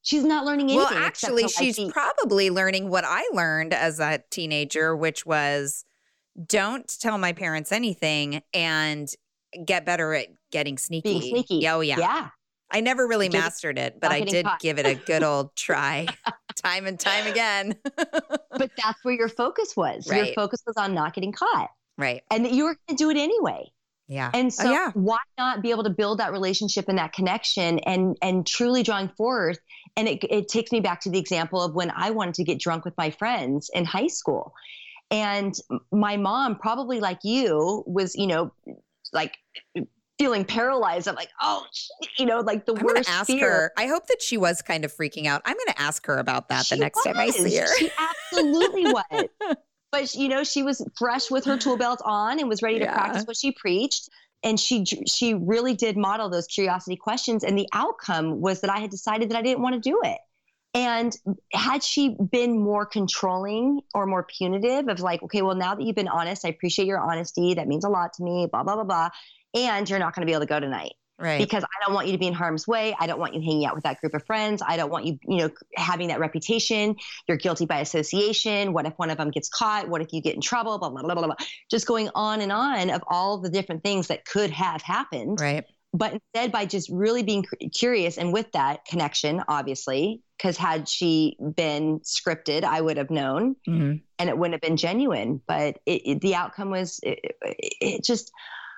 She's not learning anything. Well, actually, except to, like, she's be- probably learning what I learned as a teenager, which was don't tell my parents anything and get better at getting sneaky. being sneaky. Oh, yeah. Yeah. I never really Getting- mastered it, but not I getting did caught. give it a good old try time and time again. But that's where your focus was. Your Right. focus was on not getting caught, Right. and that you were going to do it anyway. Yeah. And so oh, yeah. why not be able to build that relationship and that connection and and truly drawing forth? And it, it takes me back to the example of when I wanted to get drunk with my friends in high school. And my mom, probably like you, was, you know, like feeling paralyzed. I'm like, oh, you know, like the I'm going worst to ask fear. her. I hope that she was kind of freaking out. I'm going to ask her about that She the next time I was. see her. She absolutely was. But, you know, she was fresh with her tool belt on and was ready to Yeah. practice what she preached. And she she really did model those curiosity questions. And the outcome was that I had decided that I didn't want to do it. And had she been more controlling or more punitive of like, okay, well, now that you've been honest, I appreciate your honesty. That means a lot to me, blah, blah, blah, blah. And you're not going to be able to go tonight. Right. Because I don't want you to be in harm's way. I don't want you hanging out with that group of friends. I don't want you, you know, having that reputation. You're guilty by association. What if one of them gets caught? What if you get in trouble? Blah, blah, blah, blah, blah. Just going on and on of all the different things that could have happened. Right. But instead, by just really being cu- curious and with that connection, obviously, because had she been scripted, I would have known Mm-hmm. and it wouldn't have been genuine. But it, it, the outcome was it, it, it just,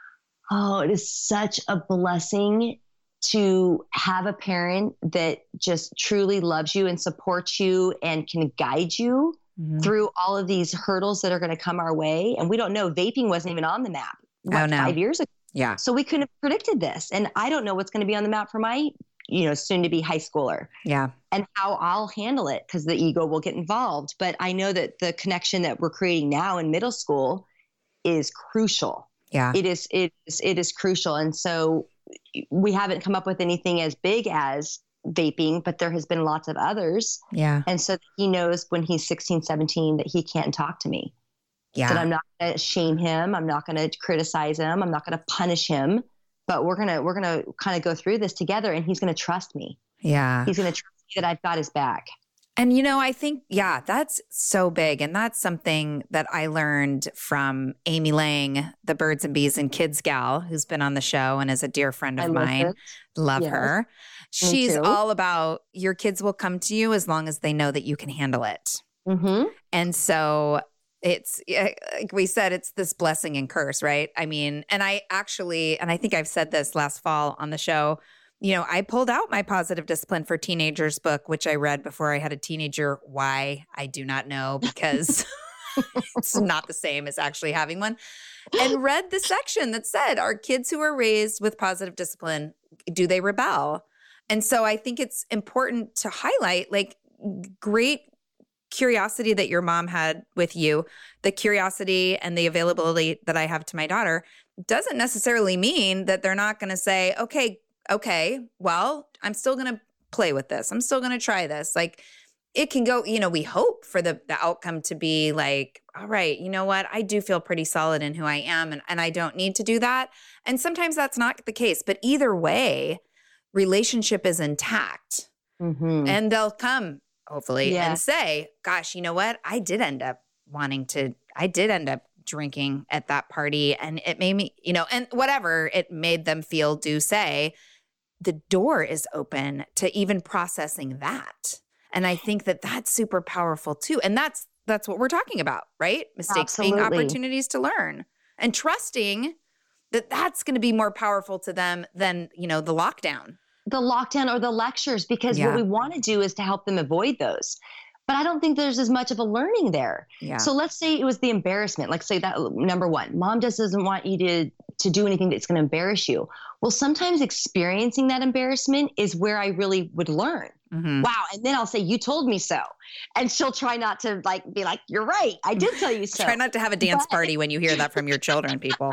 oh, it is such a blessing to have a parent that just truly loves you and supports you and can guide you Mm-hmm. through all of these hurdles that are going to come our way. And we don't know, vaping wasn't even on the map what, Oh, no. five years ago. Yeah. So we couldn't have predicted this. And I don't know what's going to be on the map for my, you know, soon to be high schooler Yeah. and how I'll handle it because the ego will get involved. But I know that the connection that we're creating now in middle school is crucial. Yeah. It is, it is, it is crucial. And so we haven't come up with anything as big as vaping, but there has been lots of others. Yeah. And so he knows when he's sixteen, seventeen, that he can't talk to me. Yeah. That I'm not going to shame him. I'm not going to criticize him. I'm not going to punish him, but we're going to, we're going to kind of go through this together and he's going to trust me. Yeah. He's going to trust me that I've got his back. And, you know, I think, yeah, that's so big. And that's something that I learned from Amy Lang, the Birds and Bees and Kids gal, who's been on the show and is a dear friend of I love mine. it. Love Yes. her. She's too. all about your kids will come to you as long as they know that you can handle it. Mm-hmm. And so it's, like we said, it's this blessing and curse, right? I mean, and I actually, and I think I've said this last fall on the show, you know, I pulled out my Positive Discipline for Teenagers book, which I read before I had a teenager. Why? I do not know, because it's not the same as actually having one. And read the section that said, are kids who are raised with positive discipline, do they rebel? And so I think it's important to highlight like great curiosity that your mom had with you, the curiosity and the availability that I have to my daughter doesn't necessarily mean that they're not going to say, okay, okay, well, I'm still going to play with this. I'm still going to try this. Like it can go, you know, we hope for the, the outcome to be like, all right, you know what? I do feel pretty solid in who I am and, and I don't need to do that. And sometimes that's not the case, but either way, relationship is intact Mm-hmm. and they'll come hopefully Yeah. and say, gosh, you know what? I did end up wanting to, I did end up drinking at that party and it made me, you know, and whatever it made them feel, do say, the door is open to even processing that. And I think that that's super powerful too. And that's, that's what we're talking about, right? Mistakes being Absolutely. opportunities to learn and trusting that that's going to be more powerful to them than, you know, the lockdown. The lockdown or the lectures, because Yeah. what we want to do is to help them avoid those. But I don't think there's as much of a learning there. Yeah. So let's say it was the embarrassment. Like say that number one, mom just doesn't want you to, to do anything that's going to embarrass you. Well, sometimes experiencing that embarrassment is where I really would learn. Mhm. Wow. And then I'll say, you told me so. And she'll try not to like, be like, you're right. I did tell you so. Try not to have a dance But- party when you hear that from your children, people.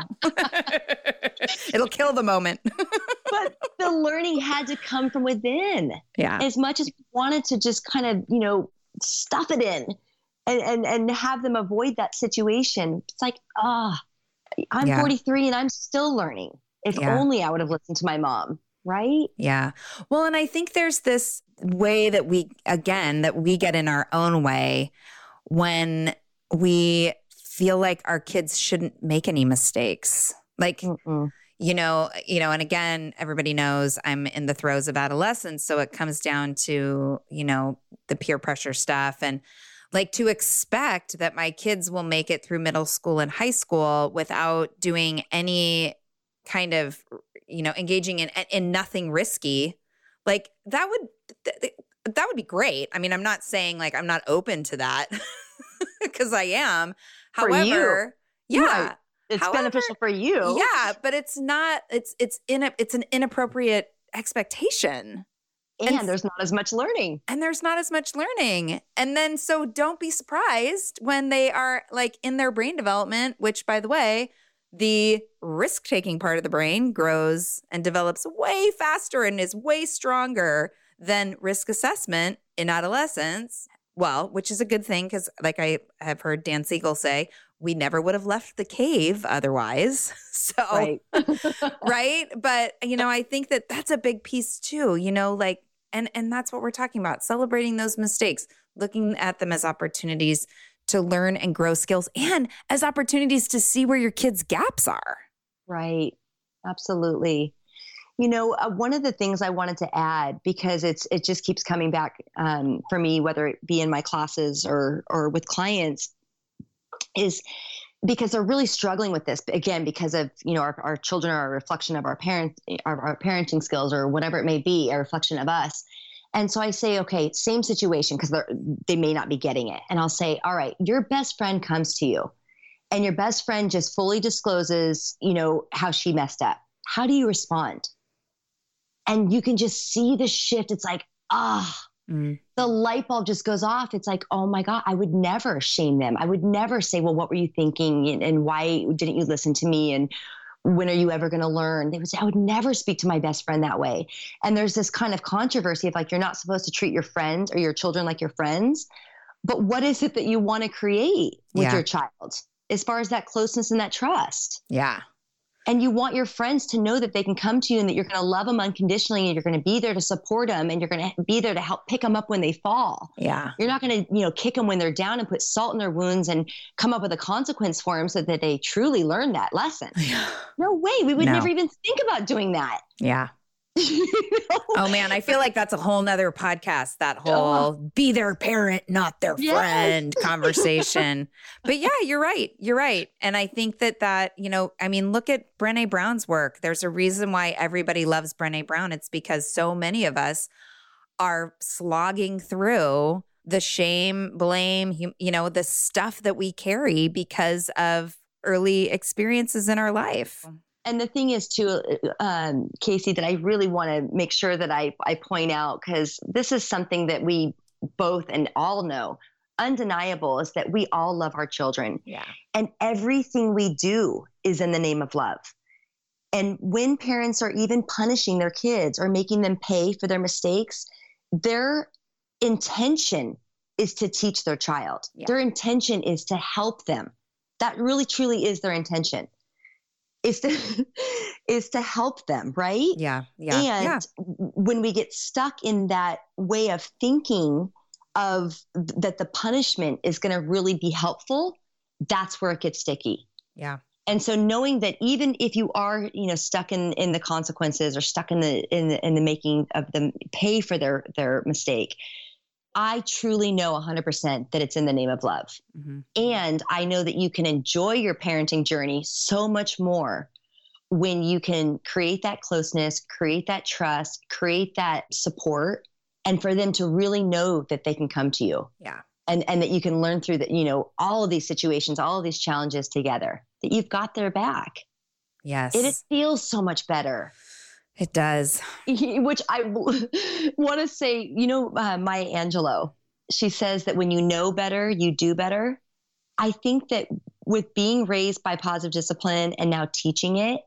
It'll kill the moment. But the learning had to come from within. Yeah. As much as we wanted to just kind of, you know, stuff it in and, and, and have them avoid that situation. It's like, ah, I'm Yeah. forty-three and I'm still learning. If Yeah. only I would have listened to my mom. right? Yeah. Well, and I think there's this way that we, again, that we get in our own way when we feel like our kids shouldn't make any mistakes. Like, Mm-mm. you know, you know, and again, everybody knows I'm in the throes of adolescence. So it comes down to, you know, the peer pressure stuff and like to expect that my kids will make it through middle school and high school without doing any kind of, you know, engaging in, in nothing risky. Like that would, that would be great. I mean, I'm not saying like, I'm not open to that because I am. For However, you. yeah. Right. It's However, beneficial for you. Yeah, but it's not, it's, it's in a, it's an inappropriate expectation. And, and there's not as much learning. And there's not as much learning. And then, so don't be surprised when they are like in their brain development, which by the way, the risk-taking part of the brain grows and develops way faster and is way stronger than risk assessment in adolescence. Well, which is a good thing because like I have heard Dan Siegel say, we never would have left the cave otherwise. So, right. right. But, you know, I think that that's a big piece too, you know, like, and, and that's what we're talking about, celebrating those mistakes, looking at them as opportunities to learn and grow skills and as opportunities to see where your kids' gaps are. Right. Absolutely. You know, uh, one of the things I wanted to add, because it's it just keeps coming back um, for me, whether it be in my classes or or with clients, is because they're really struggling with this. Again, because of, you know, our, our children are a reflection of our parents, our, our parenting skills, or whatever it may be, a reflection of us. And so I say, okay, same situation, because they may not be getting it. And I'll say, all right, your best friend comes to you and your best friend just fully discloses, you know, how she messed up. How do you respond? And you can just see the shift. It's like, ah, mm. the light bulb just goes off. It's like, oh my God, I would never shame them. I would never say, well, what were you thinking? And, and why didn't you listen to me? And when are you ever going to learn? They would say, I would never speak to my best friend that way. And there's this kind of controversy of like, you're not supposed to treat your friends or your children like your friends. But what is it that you want to create with yeah. your child as far as that closeness and that trust? Yeah. And you want your friends to know that they can come to you and that you're going to love them unconditionally and you're going to be there to support them and you're going to be there to help pick them up when they fall. Yeah. You're not going to, you know, kick them when they're down and put salt in their wounds and come up with a consequence for them so that they truly learn that lesson. Yeah. No way. We would no. never even think about doing that. Yeah. You know? Oh man, I feel like that's a whole nother podcast, that whole oh. be their parent, not their yes. friend conversation. But yeah, you're right. You're right. And I think that that, you know, I mean, look at Brené Brown's work. There's a reason why everybody loves Brené Brown. It's because so many of us are slogging through the shame, blame, you, you know, the stuff that we carry because of early experiences in our life. And the thing is too, um, Casey, that I really want to make sure that I, I point out, because this is something that we both and all know, undeniable, is that we all love our children. Yeah. And everything we do is in the name of love. And when parents are even punishing their kids or making them pay for their mistakes, their intention is to teach their child. Yeah. Their intention is to help them. That really, truly is their intention. Is to is to help them, right? Yeah, yeah. And yeah. when we get stuck in that way of thinking of that the punishment is going to really be helpful, that's where it gets sticky. Yeah. And so knowing that even if you are, you know, stuck in, in the consequences or stuck in the in the in the making of them pay for their their mistake, I truly know one hundred percent that it's in the name of love. Mm-hmm. And I know that you can enjoy your parenting journey so much more when you can create that closeness, create that trust, create that support, and for them to really know that they can come to you. Yeah. And and that you can learn through that, you know, all of these situations, all of these challenges together, that you've got their back. Yes. It feels so much better. It does. Which I want to say, you know, uh, Maya Angelou, she says that when you know better, you do better. I think that with being raised by positive discipline and now teaching it,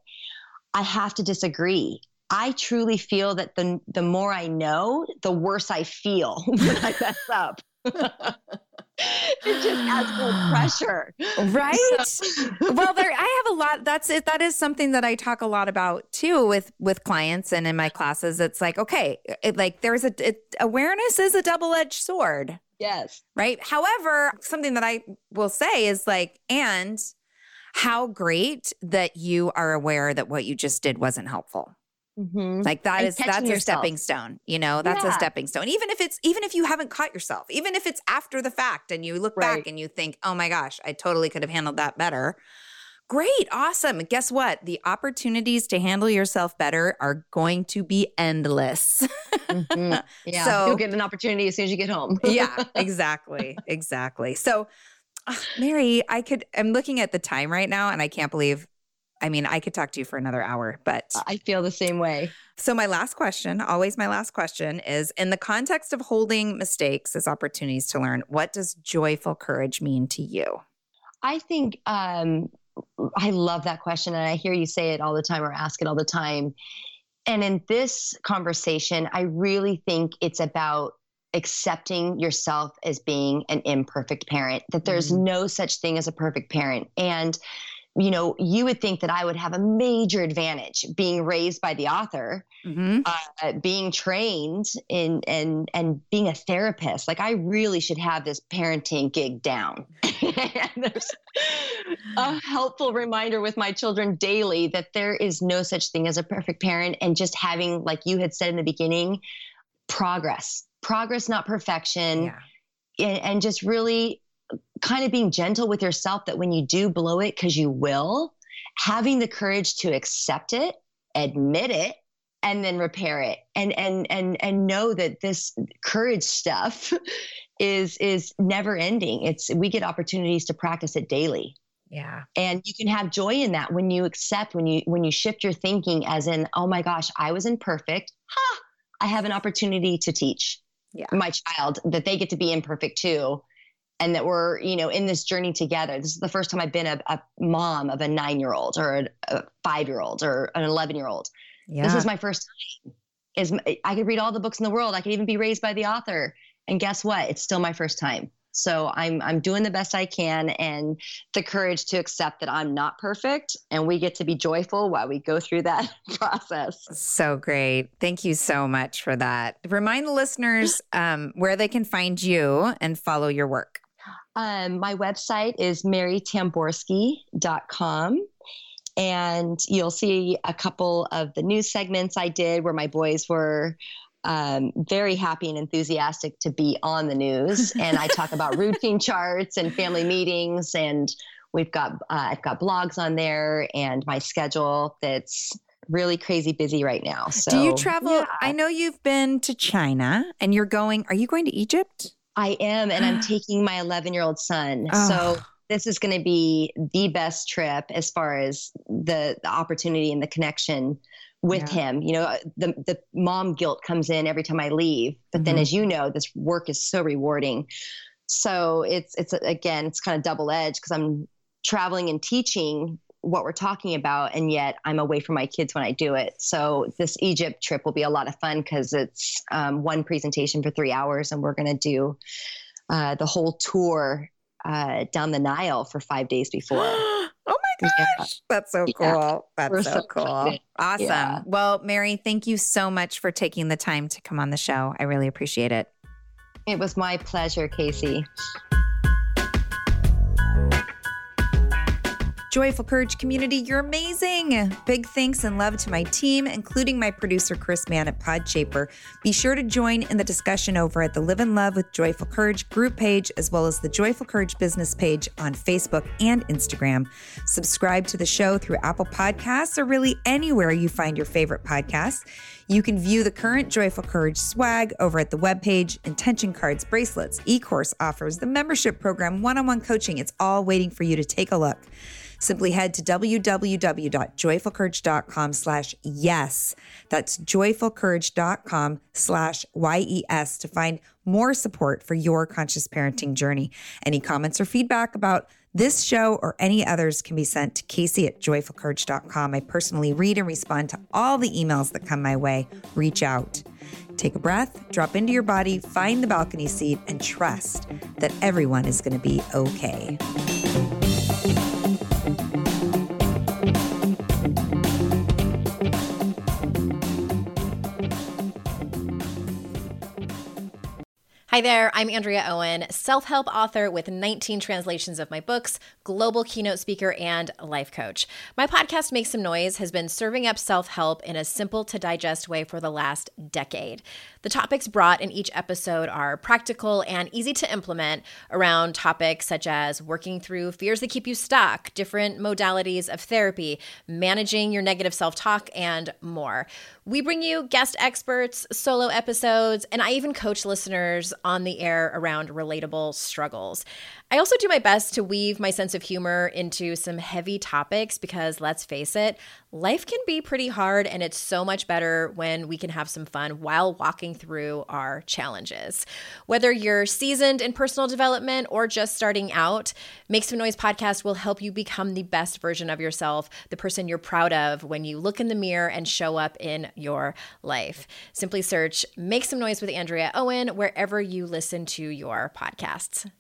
I have to disagree. I truly feel that the the more I know, the worse I feel when I mess up. It just adds more pressure. Right. So. Well, there, I have a lot. That's it. That is something that I talk a lot about too with, with clients and in my classes. It's like, okay, it, like there's a, it, awareness is a double-edged sword. Yes. Right. However, something that I will say is like, and how great that you are aware that what you just did wasn't helpful. Mm-hmm. Like that and is, that's yourself. a stepping stone, you know, that's yeah. a stepping stone. Even if it's, even if you haven't caught yourself, even if it's after the fact and you look right. back and you think, oh my gosh, I totally could have handled that better. Great. Awesome. Guess what? The opportunities to handle yourself better are going to be endless. mm-hmm. Yeah. So you'll get an opportunity as soon as you get home. yeah, exactly. Exactly. So uh, Mary, I could, I'm looking at the time right now and I can't believe, I mean, I could talk to you for another hour, but I feel the same way. So my last question, always my last question is, in the context of holding mistakes as opportunities to learn, what does joyful courage mean to you? I think um, I love that question. And I hear you say it all the time or ask it all the time. And in this conversation, I really think it's about accepting yourself as being an imperfect parent, that there's mm. no such thing as a perfect parent. And you know, you would think that I would have a major advantage being raised by the author, mm-hmm. uh, being trained in and and being a therapist. Like I really should have this parenting gig down. And there's a helpful reminder with my children daily that there is no such thing as a perfect parent, and just having, like you had said in the beginning, progress, progress, not perfection, yeah. and, and just really kind of being gentle with yourself, that when you do blow it, because you will, having the courage to accept it, admit it, and then repair it. And and and and know that this courage stuff is is never ending. It's we get opportunities to practice it daily. Yeah. And you can have joy in that when you accept, when you when you shift your thinking as in, oh my gosh, I was imperfect. Ha! I have an opportunity to teach yeah. my child that they get to be imperfect too. And that we're, you know, in this journey together. This is the first time I've been a, a mom of a nine-year-old or a, a five-year-old or an eleven-year-old. Yeah. This is my first time. Is I could read all the books in the world. I could even be raised by the author. And guess what? It's still my first time. So I'm I'm doing the best I can, and the courage to accept that I'm not perfect, and we get to be joyful while we go through that process. So great. Thank you so much for that. Remind the listeners um, where they can find you and follow your work. Um, my website is mary tamborski dot com. And you'll see a couple of the news segments I did where my boys were um, very happy and enthusiastic to be on the news. And I talk about routine charts and family meetings. And we've got, uh, I've got blogs on there and my schedule that's really crazy busy right now. So, do you travel? Yeah. I know you've been to China and you're going, are you going to Egypt? I am. And I'm taking my eleven year old son. Oh. So this is going to be the best trip as far as the, the opportunity and the connection with yeah. him. You know, the the mom guilt comes in every time I leave, but mm-hmm. then as you know, this work is so rewarding. So it's, it's again, it's kind of double edged because I'm traveling and teaching what we're talking about, and yet I'm away from my kids when I do it. So this Egypt trip will be a lot of fun because it's um, one presentation for three hours and we're going to do uh, the whole tour uh, down the Nile for five days before. Oh my gosh. Yeah. That's so cool. Yeah. That's We're so, so cool. excited. Awesome. Yeah. Well, Mary, thank you so much for taking the time to come on the show. I really appreciate it. It was my pleasure, Casey. Joyful Courage community, you're amazing. Big thanks and love to my team, including my producer, Chris Mann at Podshaper. Be sure to join in the discussion over at the Live in Love with Joyful Courage group page, as well as the Joyful Courage business page on Facebook and Instagram. Subscribe to the show through Apple Podcasts or really anywhere you find your favorite podcasts. You can view the current Joyful Courage swag over at the webpage, intention cards, bracelets, e-course offers, the membership program, one-on-one coaching. It's all waiting for you to take a look. Simply head to www.joyfulcourage.com slash yes. That's joyfulcourage.com slash Y-E-S to find more support for your conscious parenting journey. Any comments or feedback about this show or any others can be sent to Casey at joyfulcourage dot com. I personally read and respond to all the emails that come my way. Reach out. Take a breath, drop into your body, find the balcony seat, and trust that everyone is going to be okay. Hi there, I'm Andrea Owen, self-help author with nineteen translations of my books, global keynote speaker, and life coach. My podcast, Make Some Noise, has been serving up self-help in a simple-to-digest way for the last decade. The topics brought in each episode are practical and easy to implement around topics such as working through fears that keep you stuck, different modalities of therapy, managing your negative self-talk, and more. We bring you guest experts, solo episodes, and I even coach listeners on the air around relatable struggles. I also do my best to weave my sense of humor into some heavy topics because, let's face it, life can be pretty hard, and it's so much better when we can have some fun while walking through our challenges. Whether you're seasoned in personal development or just starting out, Make Some Noise podcast will help you become the best version of yourself, the person you're proud of when you look in the mirror and show up in your life. Simply search Make Some Noise with Andrea Owen wherever you listen to your podcasts.